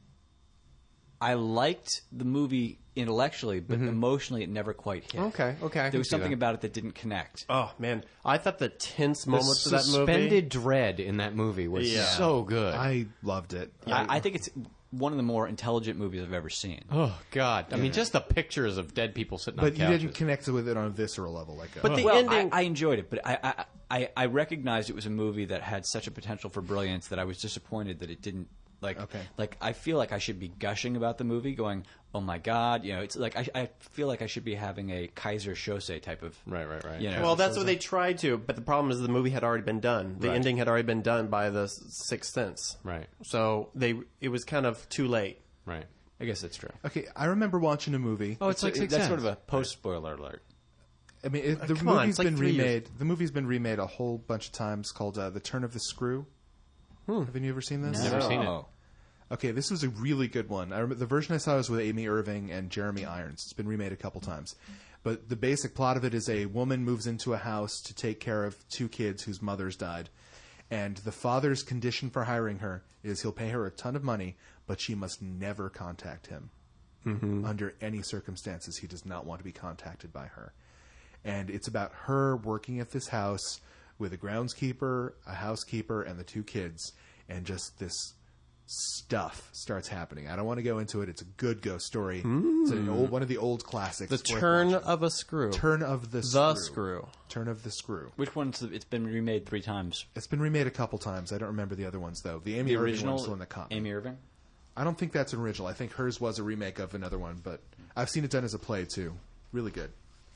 liked the movie intellectually, but emotionally it never quite hit.
Okay, I
There
can
was
see
something
that.
about it that didn't connect.
Oh man, I thought the tense
The
moments of that movie.
suspended dread in that movie was
Yeah.
so good.
I loved it.
I think it's one of the more intelligent movies I've ever seen.
Oh God! I mean, just the pictures of dead people sitting on
But you
couches.
didn't connect with it on a visceral level, like.
But the
Well,
ending.
I enjoyed it, but I recognized it was a movie that had such a potential for brilliance that I was disappointed that it didn't.
Okay.
Like I feel like I should be gushing about the movie, going, "Oh my God!" You know, it's like I feel like I should be having a Kaiser Sose type of
Right.
You know,
well, that's what they tried to, but the problem is the movie had already been done. The
Right.
ending had already been done by the Sixth Sense.
Right.
So it was kind of too late.
Right.
I guess that's true.
Okay, I remember watching a movie.
Oh, it's like Sixth
that's
Sense.
sort of a post spoiler alert.
I mean, the
come on,
movie's
it's like
been
3 years.
remade. The movie's been remade a whole bunch of times. Called "The Turn of the Screw." Have you ever seen this?
Never seen it.
Oh.
Okay, this was a really good one. I remember the version I saw was with Amy Irving and Jeremy Irons. It's been remade a couple times. But the basic plot of it is a woman moves into a house to take care of 2 kids whose mothers died. And the father's condition for hiring her is he'll pay her a ton of money, but she must never contact him. Under any circumstances, he does not want to be contacted by her. And it's about her working at this house with a groundskeeper, a housekeeper, and the 2 kids. And just this stuff starts happening. I don't want to go into it. It's a good ghost story. It's one of the old classics.
The
It's worth
Turn
watching.
of a Screw.
Turn of the
The
Screw.
Screw.
Turn of the Screw.
Which one's it's been remade 3 times?
It's been remade a couple times. I don't remember the other ones though. The Amy
The
Irving
original
one's the one that caught me.
Amy Irving.
I don't think that's an original. I think hers was a remake of another one, but I've seen it done as a play too. Really good.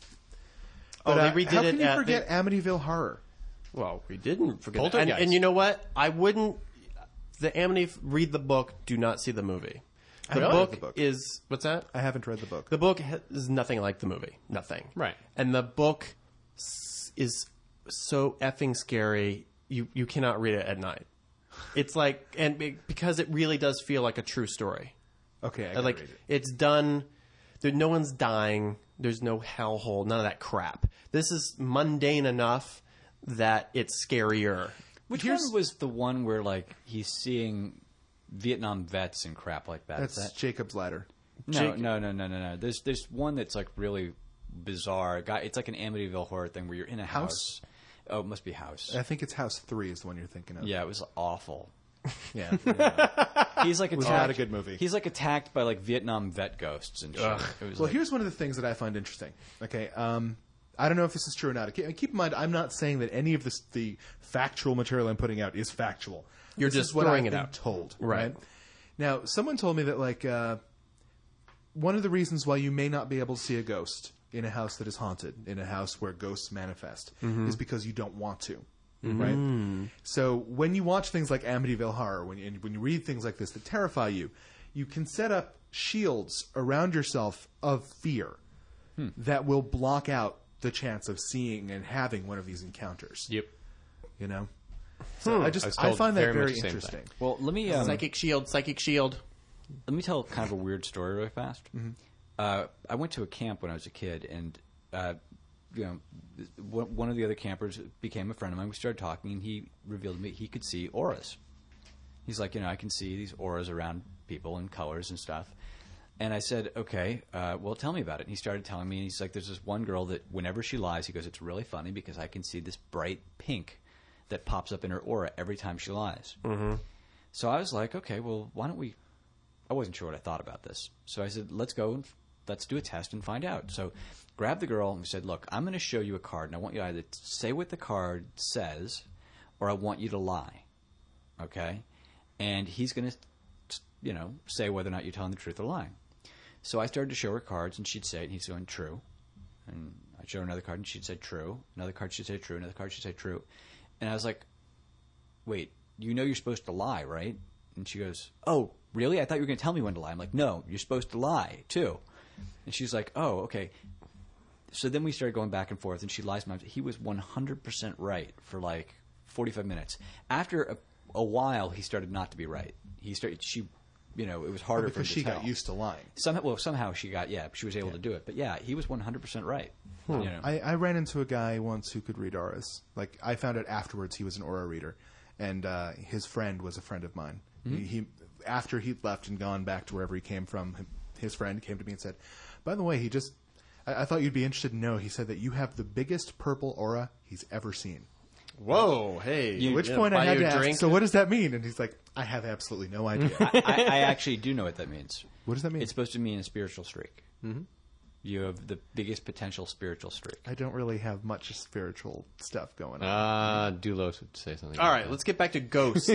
Oh,
But,
they redid
how
it
can you
at
forget Amityville Horror?
Well, we didn't forget that.
Poltergeist.
And you know what? I wouldn't. The Amity read the book. Do not see the movie. The
haven't
book
read the book.
is what's that?
I haven't read the book.
The book is nothing like the movie. Nothing.
Right.
And the book is so effing scary. You cannot read it at night. It's like because it really does feel like a true story.
Okay, I gotta
Like
read it.
it's done. No one's dying. There's no hellhole. None of that crap. This is mundane enough that it's scarier.
Which one was the one where like he's seeing Vietnam vets and crap like that.
That's
Is that?
Jacob's Ladder.
No. There's one that's like really bizarre. It's like an Amityville horror thing where you're in a house. Oh, it must be House.
I think it's House 3 is the one you're thinking of.
Yeah, it was awful.
Yeah.
He's like
was
attacked,
not a good movie.
He's like attacked by like Vietnam vet ghosts and shit. It was
Well,
like,
here's one of the things that I find interesting. Okay, I don't know if this is true or not. Keep in mind, I'm not saying that any of the factual material I'm putting out is factual.
You're
This
just
is what
throwing
I've
it
been
out.
told.
Right.
Now, someone told me that like one of the reasons why you may not be able to see a ghost in a house that is haunted, in a house where ghosts manifest, is because you don't want to. Right. So when you watch things like Amityville Horror, when you read things like this that terrify you, you can set up shields around yourself of fear that will block out the chance of seeing and having one of these encounters.
Yep.
You know. So I
was
I
told
find that
very much
very
the same
interesting.
thing.
well, let me
Psychic shield.
Let me tell kind of a weird story really fast. I went to a camp when I was a kid, and one of the other campers became a friend of mine. We started talking, and he revealed to me he could see auras. He's like, I can see these auras around people and colors and stuff. And I said, okay, well, tell me about it. And he started telling me, and he's like, there's this one girl that whenever she lies, he goes, it's really funny because I can see this bright pink that pops up in her aura every time she lies. Mm-hmm. So I was like, okay, well, why don't we... I wasn't sure what I thought about this. So I said, let's go and let's do a test and find out. So grabbed the girl and said, look, I'm going to show you a card, and I want you to either say what the card says or I want you to lie. Okay? And he's going to, say whether or not you're telling the truth or lying. So I started to show her cards, and she'd say it, and he's going, true. And I'd show her another card, and she'd say true. Another card, she'd say true. Another card, she'd say true. And I was like, wait, you're supposed to lie, right? And she goes, oh, really? I thought you were going to tell me when to lie. I'm like, no, you're supposed to lie, too. And she's like, oh, okay. So then we started going back and forth, and she lies. He was 100% right for like 45 minutes. After a while, he started not to be right. It was harder for him
Because
to
she
tell.
got used to lying.
Somehow she was able to do it. But yeah, he was 100% right.
I ran into a guy once who could read auras. Like, I found out afterwards he was an aura reader, and his friend was a friend of mine. He after he'd left and gone back to wherever he came from, his friend came to me and said, by the way, I thought you'd be interested to know, he said that you have the biggest purple aura he's ever seen.
Whoa, hey.
At which point I had to ask, so what does that mean? And he's like, I have absolutely no idea.
I actually do know what that means.
What does that mean?
It's supposed to mean a spiritual streak. Mm-hmm. You have the biggest potential spiritual streak.
I don't really have much spiritual stuff going on.
Dulos would say something.
All
like
right,
that.
let's get back to ghosts.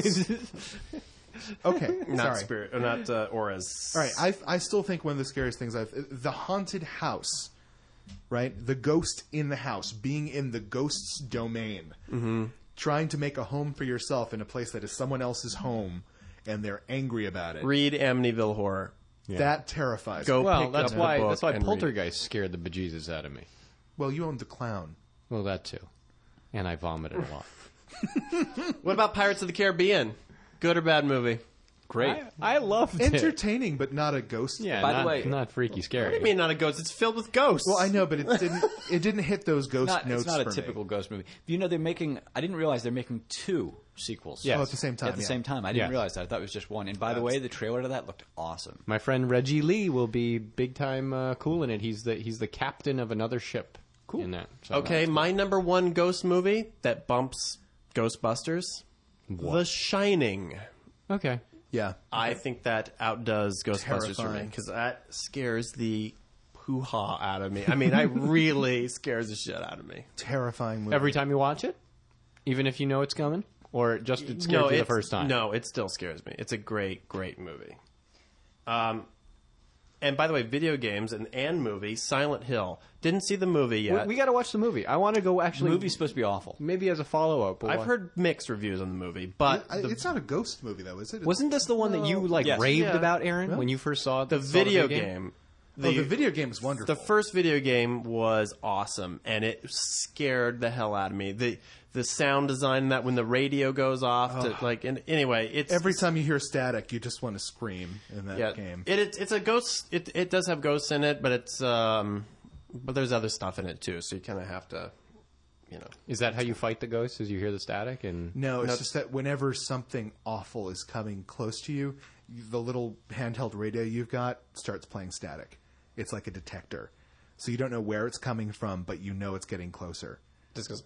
Okay,
not
sorry.
not auras.
All right, I still think one of the scariest things the haunted house, right? The ghost in the house, being in the ghost's domain, trying to make a home for yourself in a place that is someone else's home, and they're angry about it.
Read Amityville Horror.
That terrifies
Go
me.
Well,
pick
that's
up
why
the book
that's why
and read.
Poltergeist scared the bejesus out of me.
Well, you owned the clown.
Well, that too, and I vomited a lot.
What about Pirates of the Caribbean? Good or bad movie?
Great.
I loved it.
Entertaining, but not a ghost.
Yeah,
By the
not,
way-
not freaky scary.
What do you mean not a ghost? It's filled with ghosts.
Well, I know, but it didn't hit those ghost notes
It's not a
for
typical
me.
ghost movie. They're making. I didn't realize they're making 2 sequels.
Yes.
Oh, at the same time.
At the
yeah.
same time. I didn't
Yes.
realize that. I thought it was just one. And by the way, the trailer to that looked awesome.
My friend Reggie Lee will be big time cool in it. He's the captain of another ship. Cool. In that. So
Okay, my number one ghost movie that bumps Ghostbusters, The Shining.
Okay.
Yeah.
I think that outdoes Ghostbusters for me
Terrifying.
because that scares the hoo-ha out of me. I mean, it really scares the shit out of me.
Terrifying movie.
Every time you watch it, even if you know it's coming, or just it scared you the first time.
No, it still scares me. It's a great, great movie. And by the way, video games and movie, Silent Hill. Didn't see the movie yet.
We got to watch the movie. I want to go
The
actually.
movie's supposed to be awful.
Maybe as a follow up.
I've heard mixed reviews on the movie, but
It's not a ghost movie, though, is it?
Wasn't this the one that you like
Yes.
raved
Yeah.
about, Aaron, when you first saw
the
saw
video game.
the video game is wonderful.
The first video game was awesome, and it scared the hell out of me. The sound design in that when the radio goes off, anyway, it's
Every time you hear static, you just want to scream in that game.
It's a ghost. It does have ghosts in it, but it's but there's other stuff in it too. So you kind of have to
Is that how you fight the ghosts? As you hear the static and
No, it's just that whenever something awful is coming close to you, the little handheld radio you've got starts playing static. It's like a detector. So you don't know where it's coming from, but you know it's getting closer.
Just goes.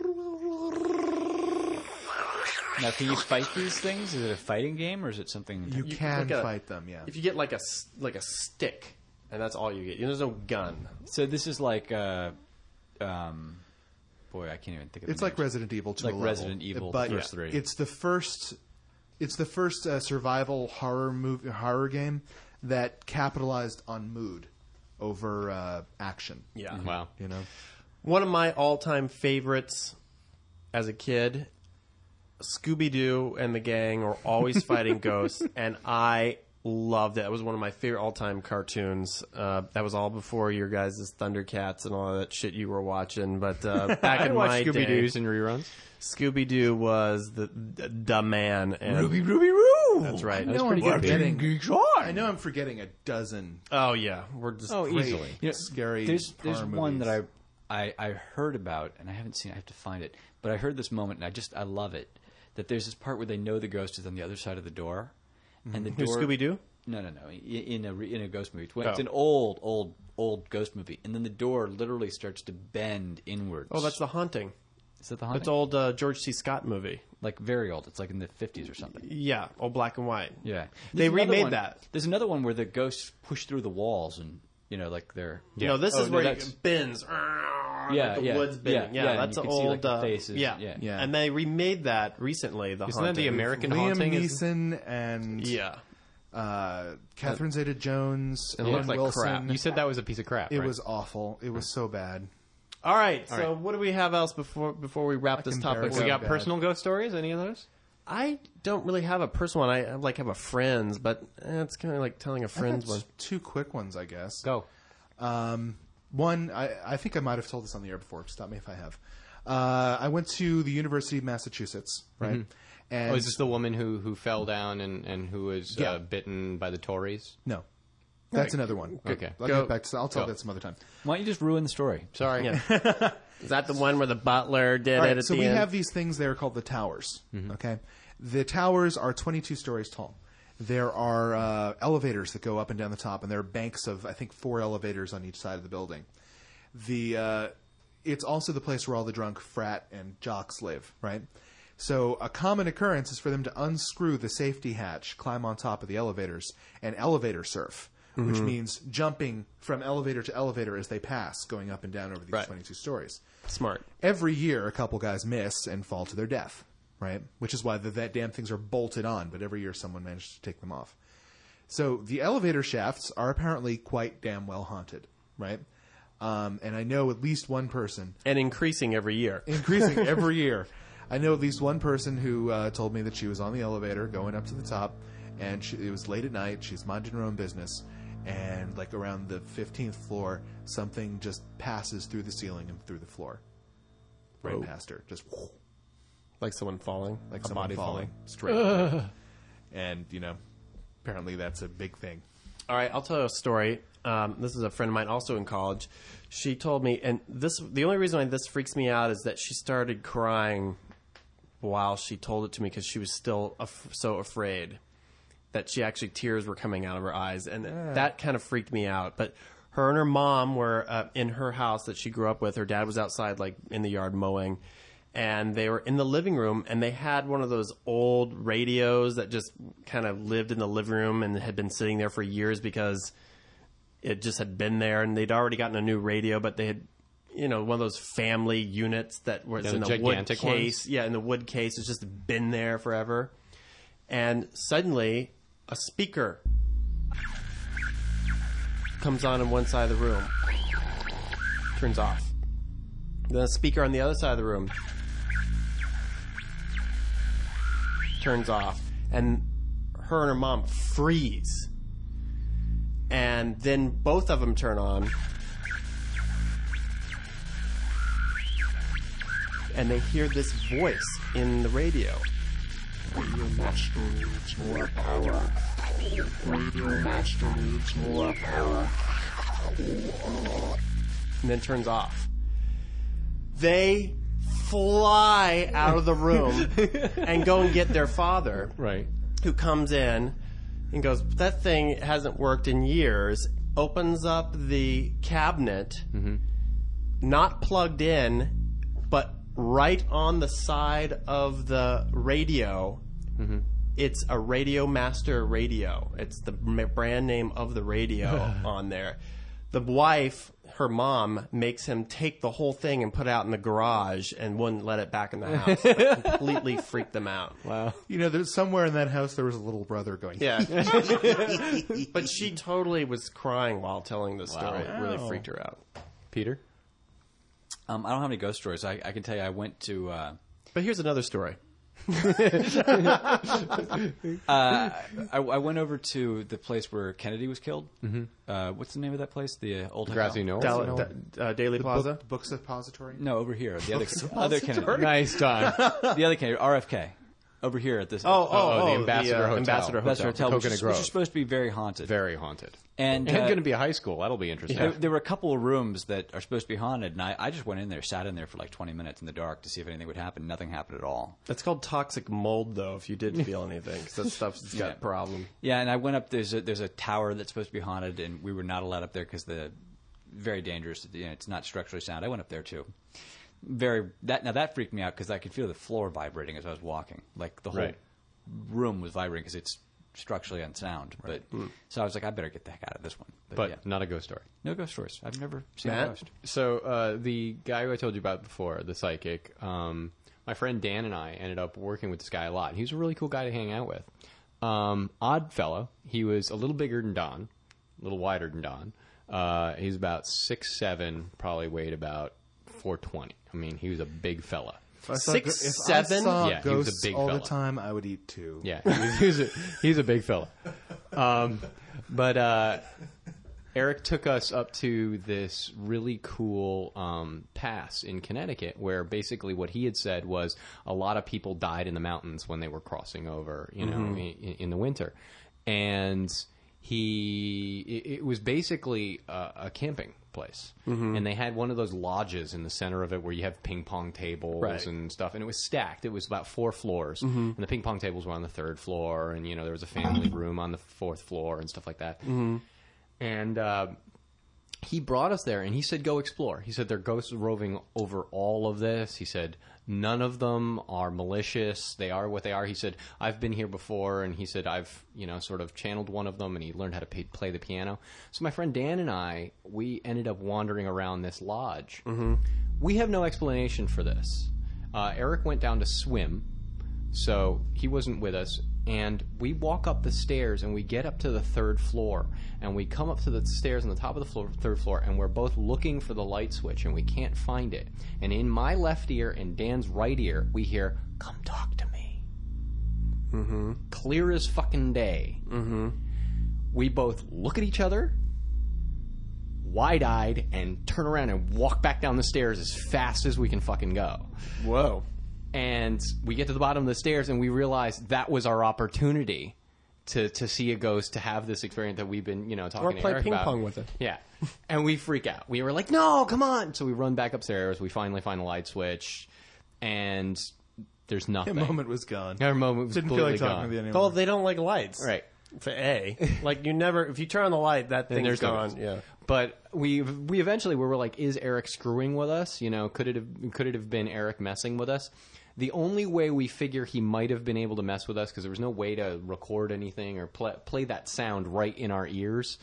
Now, can you fight these things? Is it a fighting game, or is it something?
You can
look at-
fight them, yeah.
If you get like a stick, and that's all you get. There's no gun.
So this is like, boy, I can't even think of.
It's
the
like
names.
Resident Evil to
Like
a level.
Resident Evil,
but
the first three.
It's the first. It's the first survival horror game that capitalized on mood over action.
Yeah.
wow.
You know,
One of my all-time favorites as a kid, Scooby-Doo and the gang are always fighting ghosts, and I loved it. It was one of my favorite all-time cartoons. That was all before your guys' Thundercats and all that shit you were watching. But back
I
in
watched
my day,
Scooby-Doo's and reruns.
Scooby-Doo was the man. And
Ruby Roo.
That's right.
I know I'm
pretty good.
forgetting. I know I'm forgetting a dozen
Oh yeah, we're just
Oh,
great.
easily.
You know,
scary.
There's
horror
one
movies.
that I heard about, and I haven't seen it. I have to find it. But I heard this moment, and I love it. That there's this part where they know the ghost is on the other side of the door, and the
Who's
door.
Scooby-Doo?
No. In a ghost movie. It's
Oh.
an old ghost movie, and then the door literally starts to bend inwards.
Oh, that's The Haunting.
Is that the haunting?
It's old George C. Scott movie.
Like very old. It's like in the 50s or something.
Yeah, old black and white.
Yeah,
They
There's another
remade
one-
that.
There's another one where the ghosts push through the walls, and like they're.
You know, this
Oh,
is
no,
where
that's-
it bends.
Yeah,
like the
yeah,
wood's bending.
yeah,
Yeah,
and
that's
you
an
can see,
old
like, the faces,
yeah.
yeah.
And they remade that recently. The
Isn't that the
Haunting.
American
Liam
Haunting?
Neeson and
Yeah.
Catherine Zeta-Jones.
It looked
Ian
like
Wilson.
crap. You said that was a piece of crap.
It
right?
was awful. It was so bad.
All right. So
right.
what do we have else before we wrap this topic?
embarrassing.
We
up?
got personal ghost stories. Any of those?
I don't really have a personal one. I have a friend's, but it's kind of like telling a friend's one.
Two quick ones, I guess.
Go.
One, I think I might have told this on the air before. Stop me if I have. I went to the University of Massachusetts, right? And
Oh, is this the woman who fell down and who was
Yeah.
bitten by the Tories?
no, that's another one.
Okay.
I'll
Go.
get back to. I'll tell
Go.
that some other time.
Why don't you just ruin the story?
Sorry.
Yeah. Is that the one where the butler did
All
it
right,
at
so
the
we
end?
have these things there called the towers. Okay, the towers are 22 stories tall. There are elevators that go up and down the top, and there are banks of I think 4 elevators on each side of the building. It's also the place where all the drunk frat and jocks live, right? So a common occurrence is for them to unscrew the safety hatch, climb on top of the elevators, and elevator surf, which means jumping from elevator to elevator as they pass, going up and down over these
Right.
22 stories.
Smart.
Every year, a couple guys miss and fall to their death, right? Which is why that damn things are bolted on, but every year someone manages to take them off. So the elevator shafts are apparently quite damn well haunted, right? And I know at least one person,
And increasing every year.
increasing every year. I know at least one person who told me that she was on the elevator going up to the top, and it was late at night. She's minding her own business, and like around the 15th floor, something just passes through the ceiling and through the floor, right past her, just
Like someone falling.
like
a
someone
body
falling straight. And apparently that's a big thing.
All right, I'll tell you a story. This is a friend of mine, also in college. She told me, and the only reason why this freaks me out is that she started crying while she told it to me because she was still so afraid that tears were coming out of her eyes, and that kind of freaked me out. But her and her mom were in her house that she grew up with. Her dad was outside, like in the yard mowing. And they were in the living room, and they had one of those old radios that just kind of lived in the living room and had been sitting there for years because it just had been there. And they'd already gotten a new radio, but they had, one of those family units that was
Yeah,
in
the
the wood
gigantic
case.
ones?
Yeah, in the wood case. It's just been there forever. And suddenly, a speaker comes on one side of the room, turns off. Then a speaker on the other side of the room turns off, and her and her mom freeze, and then both of them turn on, and they hear this voice in the radio.
Radio Master needs more power. Radio Master needs more power.
And then turns off. They fly out of the room and go and get their father,
Right.
who comes in and goes, that thing hasn't worked in years, opens up the cabinet, not plugged in, but right on the side of the radio. It's a Radio Master radio. It's the brand name of the radio on there. The wife, her mom, makes him take the whole thing and put it out in the garage and wouldn't let it back in the house. Like, completely freaked them out.
Wow.
You know, there's somewhere in that house there was a little brother going.
Yeah. But she totally was crying while telling the story. It really freaked her out.
Peter?
I don't have any ghost stories. I can tell you I went to...
But here's another story.
I went over to the place where Kennedy was killed. What's the name of that place? The old
Grassy
hotel?
Knoll?
Daily Plaza?
Books Depository.
No, over here. The other Kennedy.
Nice time.
The other Kennedy, RFK. Over here at this.
the Ambassador Hotel.
Ambassador
Ambassador Hotel, which
Coconut
is
Grove.
supposed to be very haunted.
Very haunted.
And
going to be a high school. That'll be interesting.
there were a couple of rooms that are supposed to be haunted, and I just went in there, sat in there for like 20 minutes in the dark to see if anything would happen. Nothing happened at all.
That's called toxic mold, though, if you did feel anything. Because that stuff's got a problem.
Yeah, and I went up. There's a tower that's supposed to be haunted, and we were not allowed up there because very dangerous. You know, it's not structurally sound. I went up there too. That freaked me out because I could feel the floor vibrating as I was walking. Like the whole room was vibrating because it's structurally unsound. But so I was like, I better get the heck out of this one.
But
yeah.
not a ghost story.
No ghost stories. I've never seen
Matt?
a ghost.
So the guy who I told you about before, the psychic, my friend Dan and I ended up working with this guy a lot. He was a really cool guy to hang out with. Odd fellow. He was a little bigger than Don, a little wider than Don. He's about 6'7", probably weighed about 420. I mean, he was a big fella.
If I saw
6'7"?
Yeah, he was a
ghosts
big
all
fella.
the time, I would eat two.
Yeah, he's a big fella. But Eric took us up to this really cool pass in Connecticut where basically what he had said was a lot of people died in the mountains when they were crossing over, you know, in the winter. And it was basically a camping place. And they had one of those lodges in the center of it where you have ping pong tables and stuff. And it was stacked. It was about 4 floors. And the ping pong tables were on the 3rd floor. And, you know, there was a family room on the 4th floor and stuff like that. And he brought us there, and he said, go explore. He said, there are ghosts roving over all of this. He said, none of them are malicious. They are what they are. He said, I've been here before, and he said, I've, you know, sort of channeled one of them, and he learned how to play the piano. So my friend Dan and I, we ended up wandering around this lodge. We have no explanation for this. Eric went down to swim, so he wasn't with us. And we walk up the stairs, and we get up to the 3rd floor, and we come up to the stairs on the top of the 3rd floor, and we're both looking for the light switch, and we can't find it. And in my left ear and Dan's right ear, we hear, come talk to me. Clear as fucking day. We both look at each other, wide-eyed, and turn around and walk back down the stairs as fast as we can fucking go.
Whoa.
And we get to the bottom of the stairs, and we realize that was our opportunity to see a ghost, to have this experience that we've been, you know, talking
Or
to
play
Eric
ping
about.
pong with it.
Yeah. And we freak out. We were like, no, come on. So we run back upstairs. We finally find the light switch, and there's nothing.
That moment was gone.
Our moment was
Didn't feel like
completely
talking
gone.
to you anymore.
Well, they don't like lights.
Right.
For A. Like, you never, if you turn on the light, that
Then
thing's
there's no
gone.
ghost.
Yeah.
But we eventually were like, is Eric screwing with us? You know, could it have been Eric messing with us? The only way we figure he might have been able to mess with us, because there was no way to record anything or play that sound right in our ears,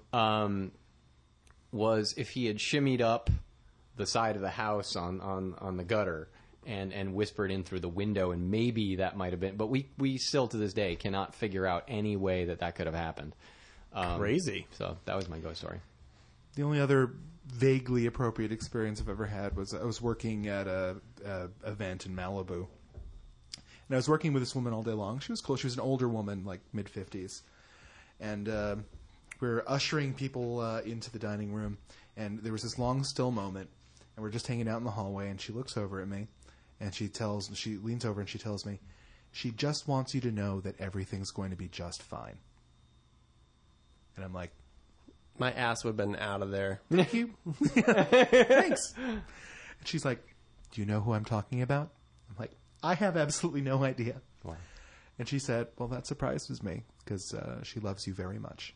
was if he had shimmied up the side of the house on the gutter and whispered in through the window, and maybe that might have been. But we still to this day cannot figure out any way that could have happened.
Crazy.
So that was my ghost story.
The only other vaguely appropriate experience I've ever had was I was working at a event in Malibu, and I was working with this woman all day long. She was cool. She was an older woman, like mid-50s, and we were ushering people into the dining room, and there was this long still moment, and we're just hanging out in the hallway, and she looks over at me, and she leans over and she tells me, she just wants you to know that everything's going to be just fine. And I'm like,
My ass would have been out of there.
thank you. Thanks. And she's like, do you know who I'm talking about? I'm like, I have absolutely no idea.
Wow.
And she said, well, that surprises me because she loves you very much.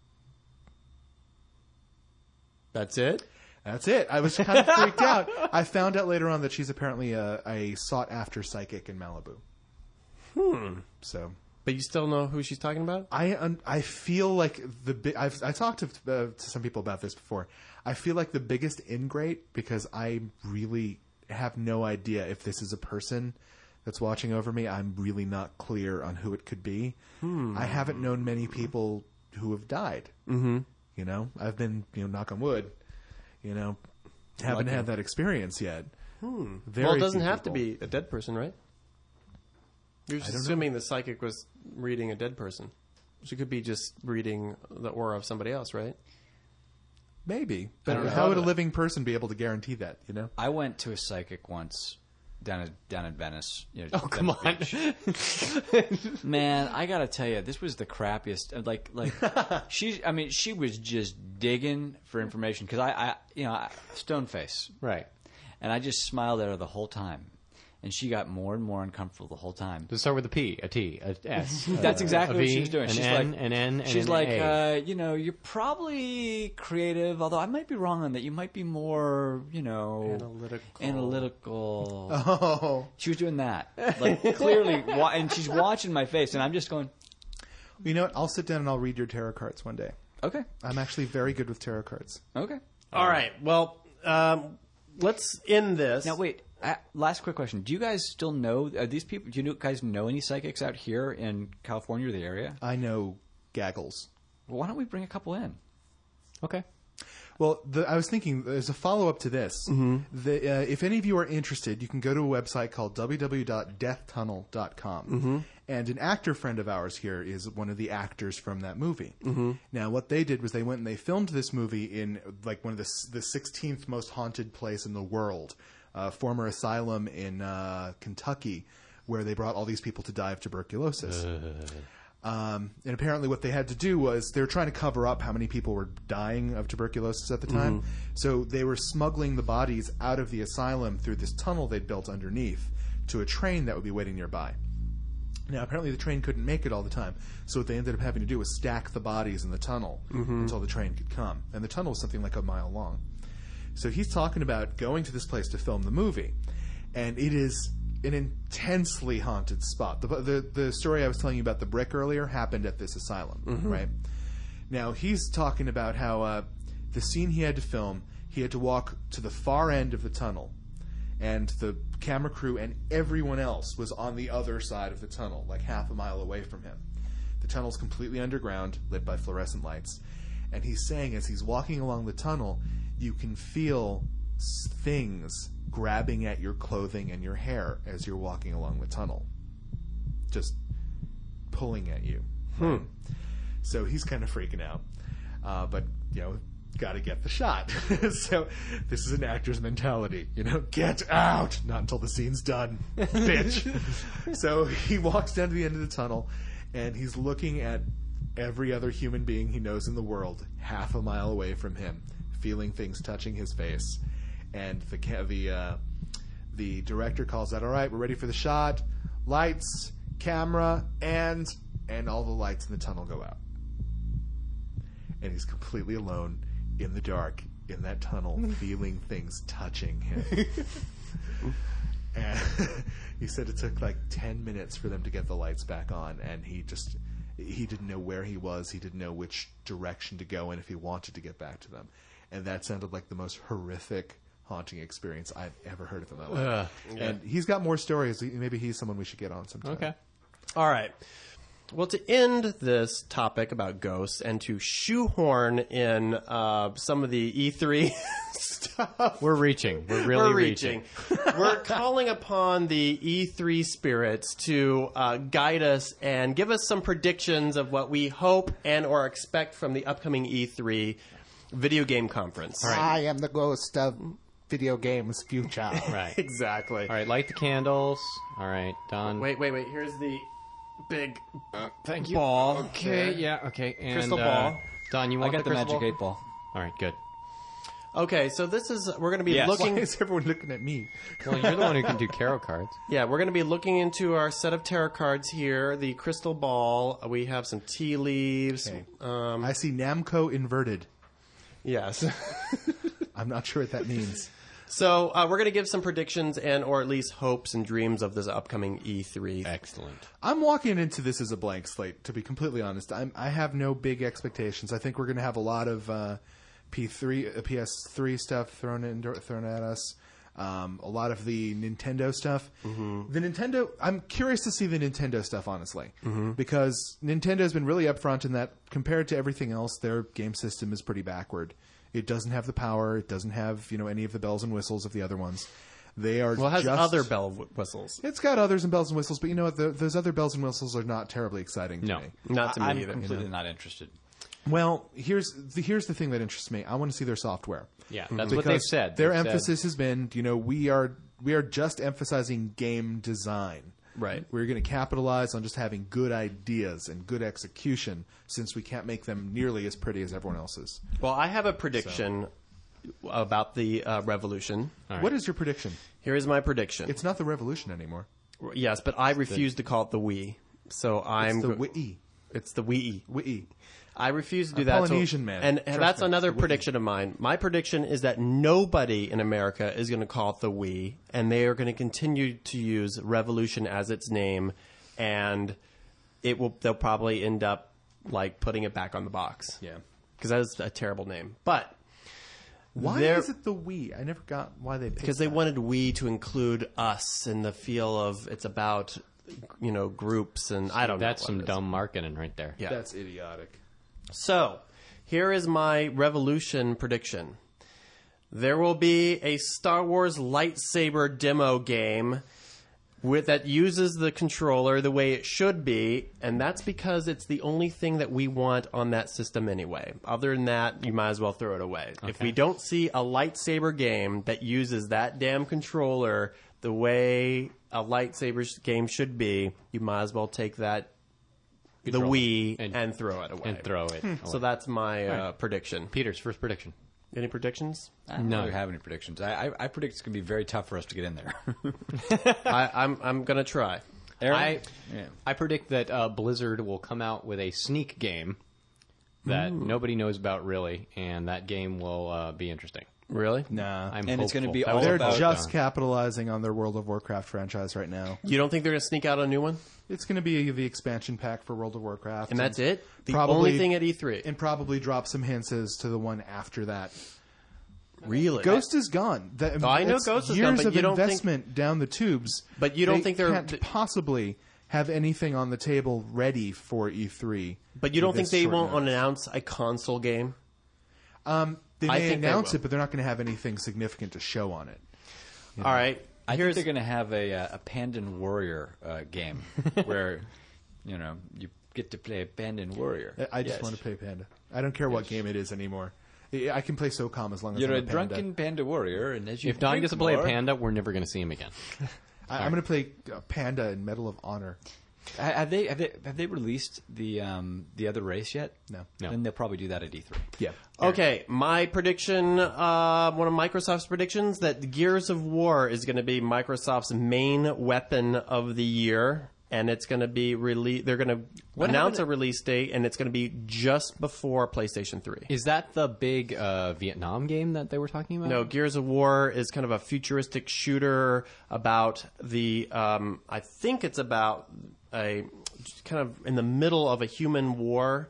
That's it?
That's it. I was kind of freaked out. I found out later on that she's apparently a sought-after psychic in Malibu. So,
But you still know who she's talking about?
I feel like I talked to some people about this before. I feel like the biggest ingrate, because I really have no idea if this is a person that's watching over me. I'm really not clear on who it could be. I haven't known many people who have died. Mm-hmm. You know, I've been, knock on wood, haven't had that experience yet. Very
Well, it doesn't
few
have to
people.
be a dead person, right? You're just assuming the psychic was reading a dead person. She could be just reading the aura of somebody else, right?
Maybe.
I don't
But
know.
how would a living person be able to guarantee that,
I went to a psychic once down in Venice.
Oh, come on.
Man, I gotta tell you, this was the crappiest. Like she was just digging for information because I stone face,
Right.
and I just smiled at her the whole time, and she got more and more uncomfortable the whole time.
Does it start with a P, a T, a S?
That's exactly
a
what
V,
she was doing.
An
She's
N,
like,
an N, and
she's
an
like,
A.
you're probably creative, although I might be wrong on that. You might be more, analytical.
Oh.
She was doing that, like clearly, and she's watching my face, and I'm just going,
You know what? I'll sit down and I'll read your tarot cards one day.
okay,
I'm actually very good with tarot cards.
okay.
All right. Well, let's end this.
Now wait. Last quick question: do you guys still know these people? Do you guys know any psychics out here in California or the area?
I know gaggles.
Well, why don't we bring a couple in?
Okay.
Well, I was thinking there's a follow-up to this. If any of you are interested, you can go to a website called www.deathtunnel.com. And an actor friend of ours here is one of the actors from that movie. Now, what they did was they went and they filmed this movie in like one of the 16th most haunted place in the world, former asylum in Kentucky, where they brought all these people to die of tuberculosis. And apparently what they had to do was they were trying to cover up how many people were dying of tuberculosis at the time. So they were smuggling the bodies out of the asylum through this tunnel they'd built underneath to a train that would be waiting nearby. Now, apparently the train couldn't make it all the time. So what they ended up having to do was stack the bodies in the tunnel until the train could come. And the tunnel was something like a mile long. So he's talking about going to this place to film the movie. And it is an intensely haunted spot. The story I was telling you about the brick earlier happened at this asylum, right? Now, he's talking about how the scene he had to film, he had to walk to the far end of the tunnel, and the camera crew and everyone else was on the other side of the tunnel, like half a mile away from him. The tunnel's completely underground, lit by fluorescent lights. And he's saying as he's walking along the tunnel, you can feel things grabbing at your clothing and your hair as you're walking along the tunnel. Just pulling at you. Right? So he's kind of freaking out. But, got to get the shot. So this is an actor's mentality. Get out! Not until the scene's done, bitch. So he walks down to the end of the tunnel, and he's looking at every other human being he knows in the world half a mile away from him, feeling things touching his face. And the director calls out, all right, we're ready for the shot. Lights, camera, and all the lights in the tunnel go out. And he's completely alone in the dark in that tunnel, feeling things touching him. And he said it took like 10 minutes for them to get the lights back on, and he didn't know where he was. He didn't know which direction to go in if he wanted to get back to them. And that sounded like the most horrific haunting experience I've ever heard of in my life. And he's got more stories. Maybe he's someone we should get on sometime.
Okay.
All right. Well, to end this topic about ghosts and to shoehorn in some of the E3 stuff.
We're reaching. We're really reaching.
We're calling upon the E3 spirits to guide us and give us some predictions of what we hope and or expect from the upcoming E3 video game conference.
I am the ghost of video games future.
Right.
Exactly.
All right, light the candles. All right, Don.
Wait. Here's the big
Thank you.
ball.
Okay, yeah, okay. And,
Crystal ball.
Don, you
I
want
got the
crystal
Magic
ball?
8 Ball.
All right, good.
Okay, so we're going to be
Yes.
Why
looking.
is everyone looking at me?
Well, you're the one who can do tarot cards.
Yeah, we're going to be looking into our set of tarot cards here. The crystal ball. We have some tea leaves.
Okay. I see Namco inverted.
Yes.
I'm not sure what that means.
So we're going to give some predictions or at least hopes and dreams of this upcoming E3.
Excellent.
I'm walking into this as a blank slate, to be completely honest. I have no big expectations. I think we're going to have a lot of PS3 stuff thrown at us. A lot of the Nintendo stuff. Mm-hmm. The Nintendo, I'm curious to see the Nintendo stuff, honestly, because Nintendo's been really upfront in that compared to everything else, their game system is pretty backward. It doesn't have the power. It doesn't have any of the bells and whistles of the other ones. They are
Well, it has
just,
other bell whistles.
It's got others and bells and whistles, but you know what? Those other bells and whistles are not terribly exciting to
No.
me.
Not to me
I'm
either.
completely not interested.
Well, here's the thing that interests me. I want to see their software.
Yeah, that's what they've
Because
said.
Their
They've said-
emphasis has been, we are just emphasizing game design.
Right.
We're going to capitalize on just having good ideas and good execution, since we can't make them nearly as pretty as everyone else's.
Well, I have a prediction about the Revolution.
What is your prediction?
Here is my prediction.
It's not the Revolution anymore.
Yes, but I refuse to call it the Wii. So I'm
It's the Wii.
It's the Wii.
Wii.
I refuse to do
A
that.
Polynesian man.
And
Trust
that's
me,
another
it's the Wii.
prediction of mine. My prediction is that nobody in America is going to call it the Wii, and they are going to continue to use Revolution as its name, and they'll probably end up like putting it back on the box.
Yeah.
Because that is a terrible name. But
Why
there-
is it the Wii? I never got why they picked
because they
that.
wanted Wii to include us in the feel of it's about groups, and I don't know.
That's
what
some
it is.
dumb marketing right there.
Yeah.
That's idiotic.
So, here is my Revolution prediction. There will be a Star Wars lightsaber demo game that uses the controller the way it should be, and that's because it's the only thing that we want on that system anyway. Other than that, you might as well throw it away. If we don't see a lightsaber game that uses that damn controller the way a lightsaber game should be, you might as well take the Wii and throw it away.
And throw it. away.
So that's my prediction.
Peter's first prediction.
Any predictions?
I don't really have any predictions. I predict it's going to be very tough for us to get in there.
I'm going to try.
Aaron?
I predict that Blizzard will come out with a sneak game that nobody knows about really, and that game will be interesting.
Really?
Nah.
And it's gonna
hopeful.
be
That
all
was
They're
about-
just capitalizing on their World of Warcraft franchise right now.
You don't think they're going to sneak out a new one?
It's going to be the expansion pack for World of Warcraft.
And that's it? The
probably-
only thing at E3?
And probably drop some hints as to the one after that.
Really?
Ghost is gone.
I know
it's
Ghost is
years
gone, but
of
you don't think-
investment down the tubes.
But you don't think they're-
can't possibly have anything on the table ready for E3.
But you don't
with
think
this
they
short
won't
notice.
announce a console game?
They
I
may
think they
announce
will.
it, but they're not going to have anything significant to show on it.
All right.
I think
Here's
they're going to have a Pandan Warrior game where, you get to play a Pandan Warrior.
I just want to play Panda. I don't care what game it is anymore. I can play SOCOM as long as
You're
I'm
a
a Panda.
drunken Panda Warrior, and as you
If Don
drink
gets to play a
more-
panda, we're never going to see him again.
I'm going to play Panda in Medal of Honor.
Have they released the other race yet?
No.
Then they'll probably do that at E3.
Yeah.
Okay, my prediction, one of Microsoft's predictions, that Gears of War is going to be Microsoft's main weapon of the year, and it's going to be they're going to announce a release date, and it's going to be just before PlayStation 3.
Is that the big Vietnam game that they were talking about?
No, Gears of War is kind of a futuristic shooter about I think it's about a kind of in the middle of a human war.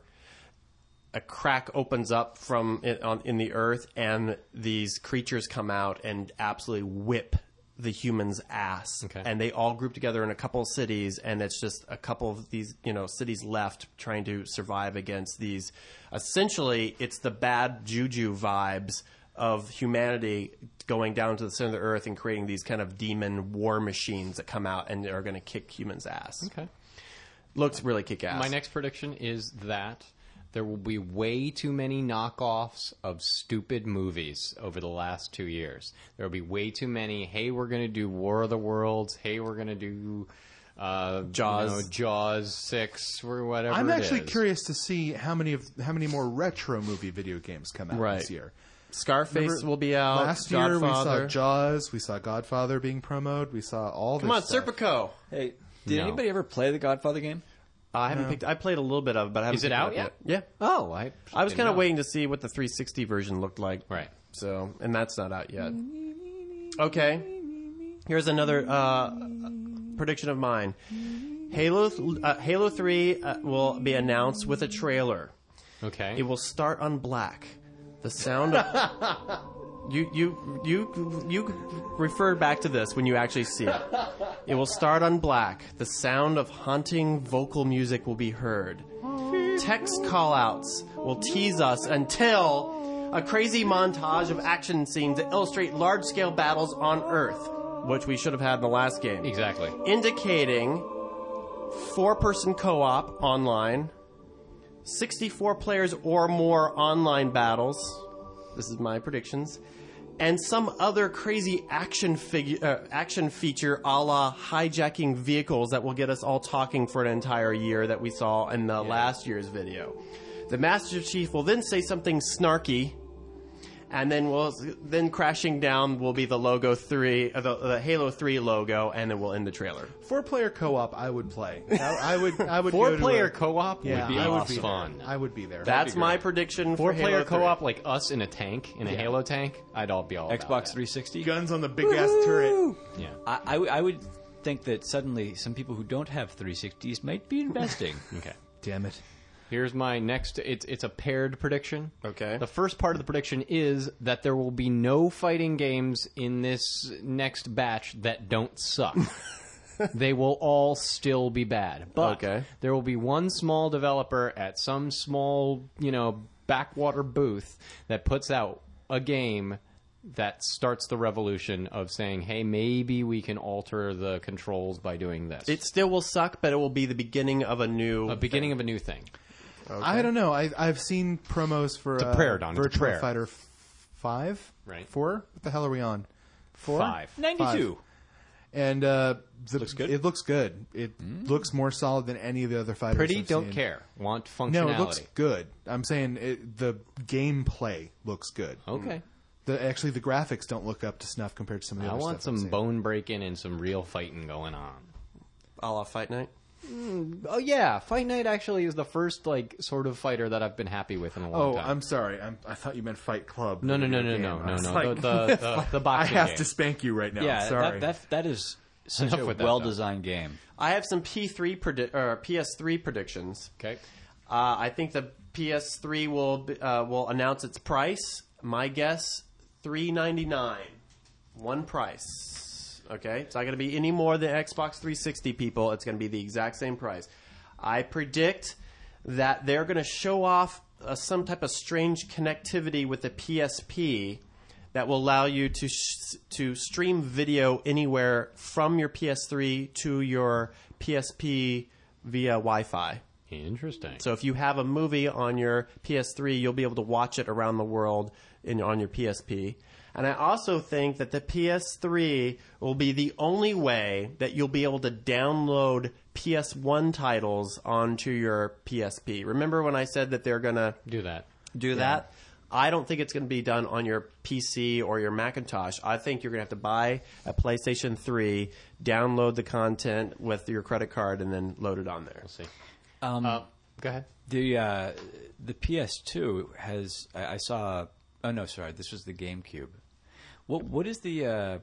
A crack opens up in the earth, and these creatures come out and absolutely whip the humans' ass.
Okay.
And they all group together in a couple of cities, and it's just a couple of these cities left trying to survive against these. Essentially, it's the bad juju vibes of humanity going down to the center of the earth and creating these kind of demon war machines that come out and are going to kick humans' ass.
Okay.
Looks really kick-ass.
My next prediction is that there will be way too many knockoffs of stupid movies over the last 2 years. There will be way too many, hey, we're going to do War of the Worlds, hey, we're going to do
Jaws.
Jaws 6, or whatever
I'm
it
actually
is.
curious to see how many more retro movie video games come out
Right.
this year.
Scarface will be out.
Last year we saw
Godfather.
Jaws, we saw Godfather being promoted, we saw all
Come
this
on,
stuff.
Serpico.
Hey, did
No.
anybody ever play the Godfather game?
I haven't picked. I played a little bit of it, but I haven't.
Is it
picked
out
up
yet?
Yeah.
Oh,
I was
didn't
kind of
know.
waiting to see what the 360 version looked like.
Right.
So, and that's not out yet. Okay. Here's another prediction of mine. Halo 3 will be announced with a trailer.
Okay.
It will start on black. The sound of you referred back to this when you actually see it. It will start on black. The sound of haunting vocal music will be heard. Text callouts will tease us until a crazy montage of action scenes that illustrate large-scale battles on Earth, which we should have had in the last game.
Exactly.
Indicating 4-person co-op online, 64 players or more online battles. This is my predictions. And some other crazy action feature a la hijacking vehicles that will get us all talking for an entire year that we saw in the last year's video. The Master Chief will then say something snarky, and then crashing down will be the logo 3, the Halo 3 logo, and then we'll end the trailer.
4-player co-op, I would play. I would. I would.
4-player co-op
Yeah,
would be
I would
awesome.
be
fun.
there. I would be there.
That's my prediction for
4-player
Halo 3.
co-op like us in a tank, in a Halo tank. I'd all be all about
Xbox
that.
360?
Guns on the big ass turret.
Yeah.
I would think that suddenly some people who don't have 360s might be investing.
Okay.
Damn it.
Here's my next. It's a paired prediction.
Okay.
The first part of the prediction is that there will be no fighting games in this next batch that don't suck. They will all still be bad. But
Okay.
there will be one small developer at some small, backwater booth that puts out a game that starts the revolution of saying, hey, maybe we can alter the controls by doing this.
It still will suck, but it will be the beginning of a new...
a beginning of a new thing.
I don't know. I've seen promos for
a prayer, Don. It's a
Virtua
prayer.
Fighter 5?
Right.
4? What the hell are we on? 4?
5.
92.
And
Looks good?
It looks good. It looks more solid than any of the other fighters.
Pretty,
I've
don't
seen.
care. Want functionality.
No, it looks good. I'm saying the gameplay looks good.
Okay.
The graphics don't look up to snuff compared to some of the
I
other
want
stuff I've
some
seen.
bone breaking and some real fighting going on.
A la Fight Night?
Oh yeah, Fight Night actually is the first sort of fighter that I've been happy with in a long
Oh,
time.
I'm sorry. I thought you meant Fight Club.
No.
I
The boxing
have
game.
to spank you right now.
Yeah,
I'm sorry.
that is such
Enough
a
with that,
well-designed game.
I have some PS3 predictions.
Okay.
I think the PS3 will announce its price. My guess, $399. One price. Okay, it's not going to be any more than Xbox 360 people. It's going to be the exact same price. I predict that they're going to show off some type of strange connectivity with the PSP that will allow you to stream video anywhere from your PS3 to your PSP via Wi-Fi.
Interesting.
So if you have a movie on your PS3, you'll be able to watch it around the world on your PSP. And I also think that the PS3 will be the only way that you'll be able to download PS1 titles onto your PSP. Remember when I said that they're going to
do that.
do that? I don't think it's going to be done on your PC or your Macintosh. I think you're going to have to buy a PlayStation 3, download the content with your credit card, and then load it on there.
We'll see. Go ahead.
The PS2 has I saw. Oh no, sorry, this was the GameCube. What is the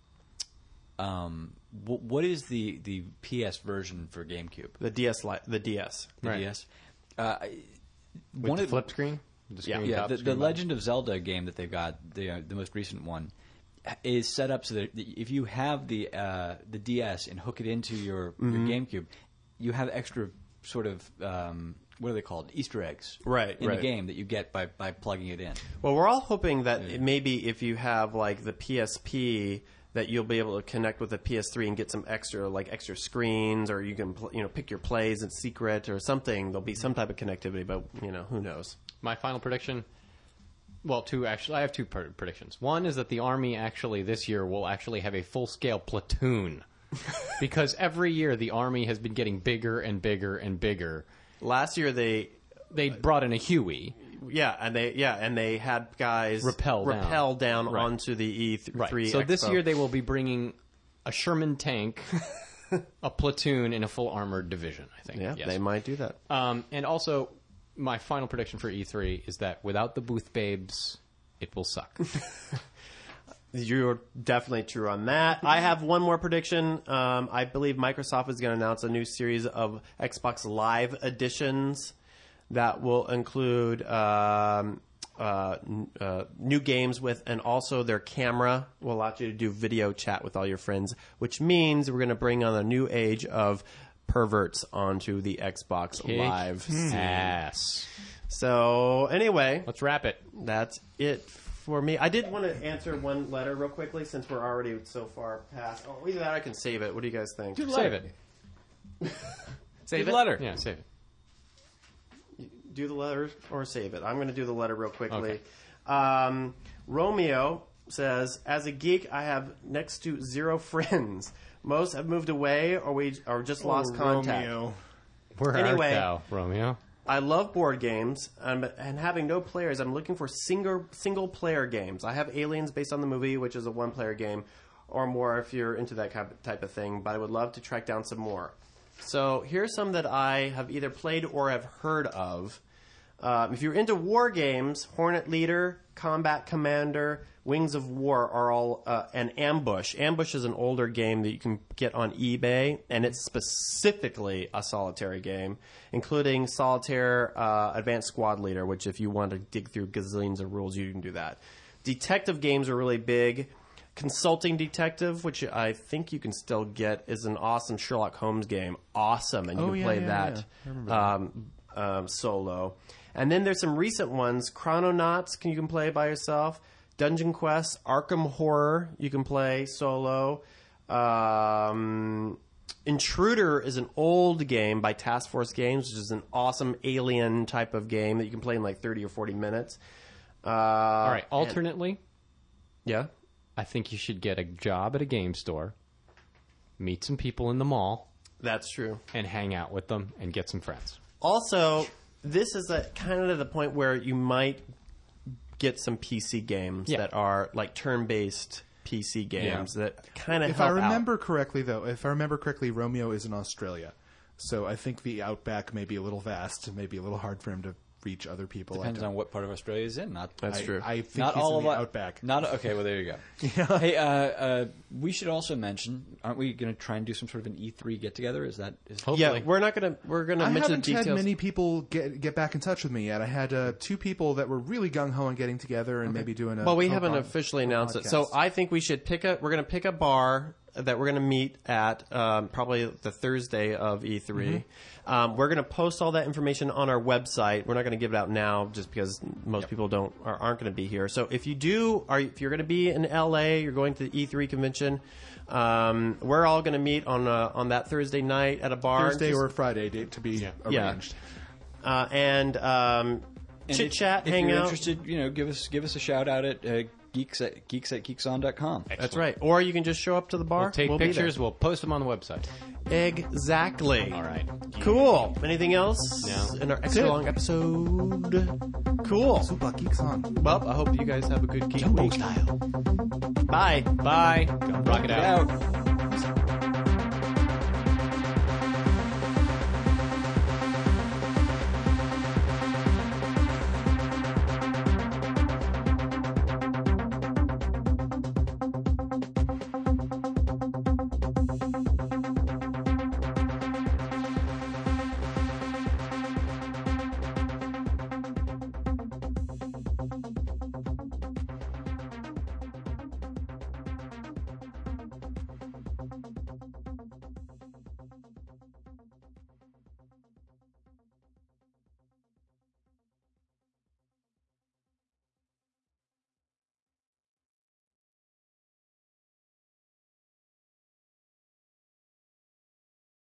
what is the PS version for GameCube?
The DS. The DS.
The
Right.
DS.
With the flip screen? The screen
Yeah,
top
the
screen
Legend of Zelda game that they've got, the most recent one, is set up so that if you have the DS and hook it into your GameCube, you have extra sort of what are they called? Easter eggs,
Right,
in
right.
the game that you get by plugging it in.
Well, we're all hoping that maybe if you have like the PSP, that you'll be able to connect with the PS3 and get some extra screens, or you can pick your plays in secret or something. There'll be some type of connectivity, but who knows?
My final prediction. Well, I have two predictions. One is that the Army actually this year will actually have a full-scale platoon. Because every year the Army has been getting bigger and bigger and bigger.
Last year they
They brought in a Huey.
and they had guys
rappel
down
Right.
onto the E3.
Right. So this
Expo.
year they will be bringing a Sherman tank, a platoon, and a full armored division, I think.
Yeah,
Yes.
they might do that.
And also, my final prediction for E3 is that without the booth babes, it will suck.
You're definitely true on that. I have one more prediction. I believe Microsoft is going to announce a new series of Xbox Live editions that will include new games with, and also their camera will allow you to do video chat with all your friends, which means we're going to bring on a new age of perverts onto the Xbox Live scene.
Ass.
So anyway,
Let's wrap it.
that's it for me. I did want to answer one letter real quickly since we're already so far past. Oh, either that or I can save it. What do you guys think?
Save it.
Save
the
it?
letter.
Yeah, save it.
Do the letter or save it. I'm going to do the letter real quickly.
Okay.
Romeo says, as a geek, I have next to 0 friends. Most have moved away or just lost contact.
Romeo.
Where
Anyway.
art thou, Romeo?
I love board games, and having no players, I'm looking for single player games. I have Aliens based on the movie, which is a 1-player game, or more if you're into that type of thing, but I would love to track down some more. So here's some that I have either played or have heard of. If you're into war games, Hornet Leader, Combat Commander, Wings of War are all, and Ambush. Ambush is an older game that you can get on eBay, and it's specifically a solitary game, including Solitaire Advanced Squad Leader, which if you want to dig through gazillions of rules, you can do that. Detective games are really big. Consulting Detective, which I think you can still get, is an awesome Sherlock Holmes game. Awesome, and you can play that solo. And then there's some recent ones. Chrononauts you can play by yourself. Dungeon Quest, Arkham Horror you can play solo. Intruder is an old game by Task Force Games, which is an awesome alien type of game that you can play in like 30 or 40 minutes.
All right. Alternately,
Yeah.
I think you should get a job at a game store, meet some people in the mall,
That's true.
and hang out with them and get some friends.
Also, this is kind of the point where you might get some PC games
Yeah.
that are like turn-based PC games that kind of
If
help
I remember
out.
correctly, Romeo is in Australia. So I think the outback may be a little vast, maybe a little hard for him to reach other people.
Depends on what part of Australia he's in.
That's true.
I think
Not
he's
all
in
of
the
it.
outback.
Okay, well, there you go. Hey, we should also mention, aren't we going to try and do some sort of an E3 get-together? Is
Yeah, we're gonna
I
mention
haven't
details.
had many people get back in touch with me yet. I had 2 people that were really gung-ho on getting together and maybe doing a...
Well, we
co-
haven't
pod-
officially announced it,
podcast.
so I think we should we're going to pick a bar that we're going to meet at probably the Thursday of E3. We're going to post all that information on our website. We're not going to give it out now just because most people aren't going to be here. So if you're going to be in LA, you're going to the E3 convention. We're all going to meet on that Thursday night at a bar.
Thursday or Friday date to be arranged.
And chit chat,
if
hang
you're
out.
interested, give us a shout out at geeks at geekson.com.
That's right. Or you can just show up to the bar.
We'll take
be there.
pictures. We'll post them on the website.
Exactly.
All right.
Cool. Anything else
No.
in our extra long episode? Cool.
Super Geeks On.
Well, I hope you guys have a good geek week.
Style.
Bye.
Bye. Rock it out.
Out.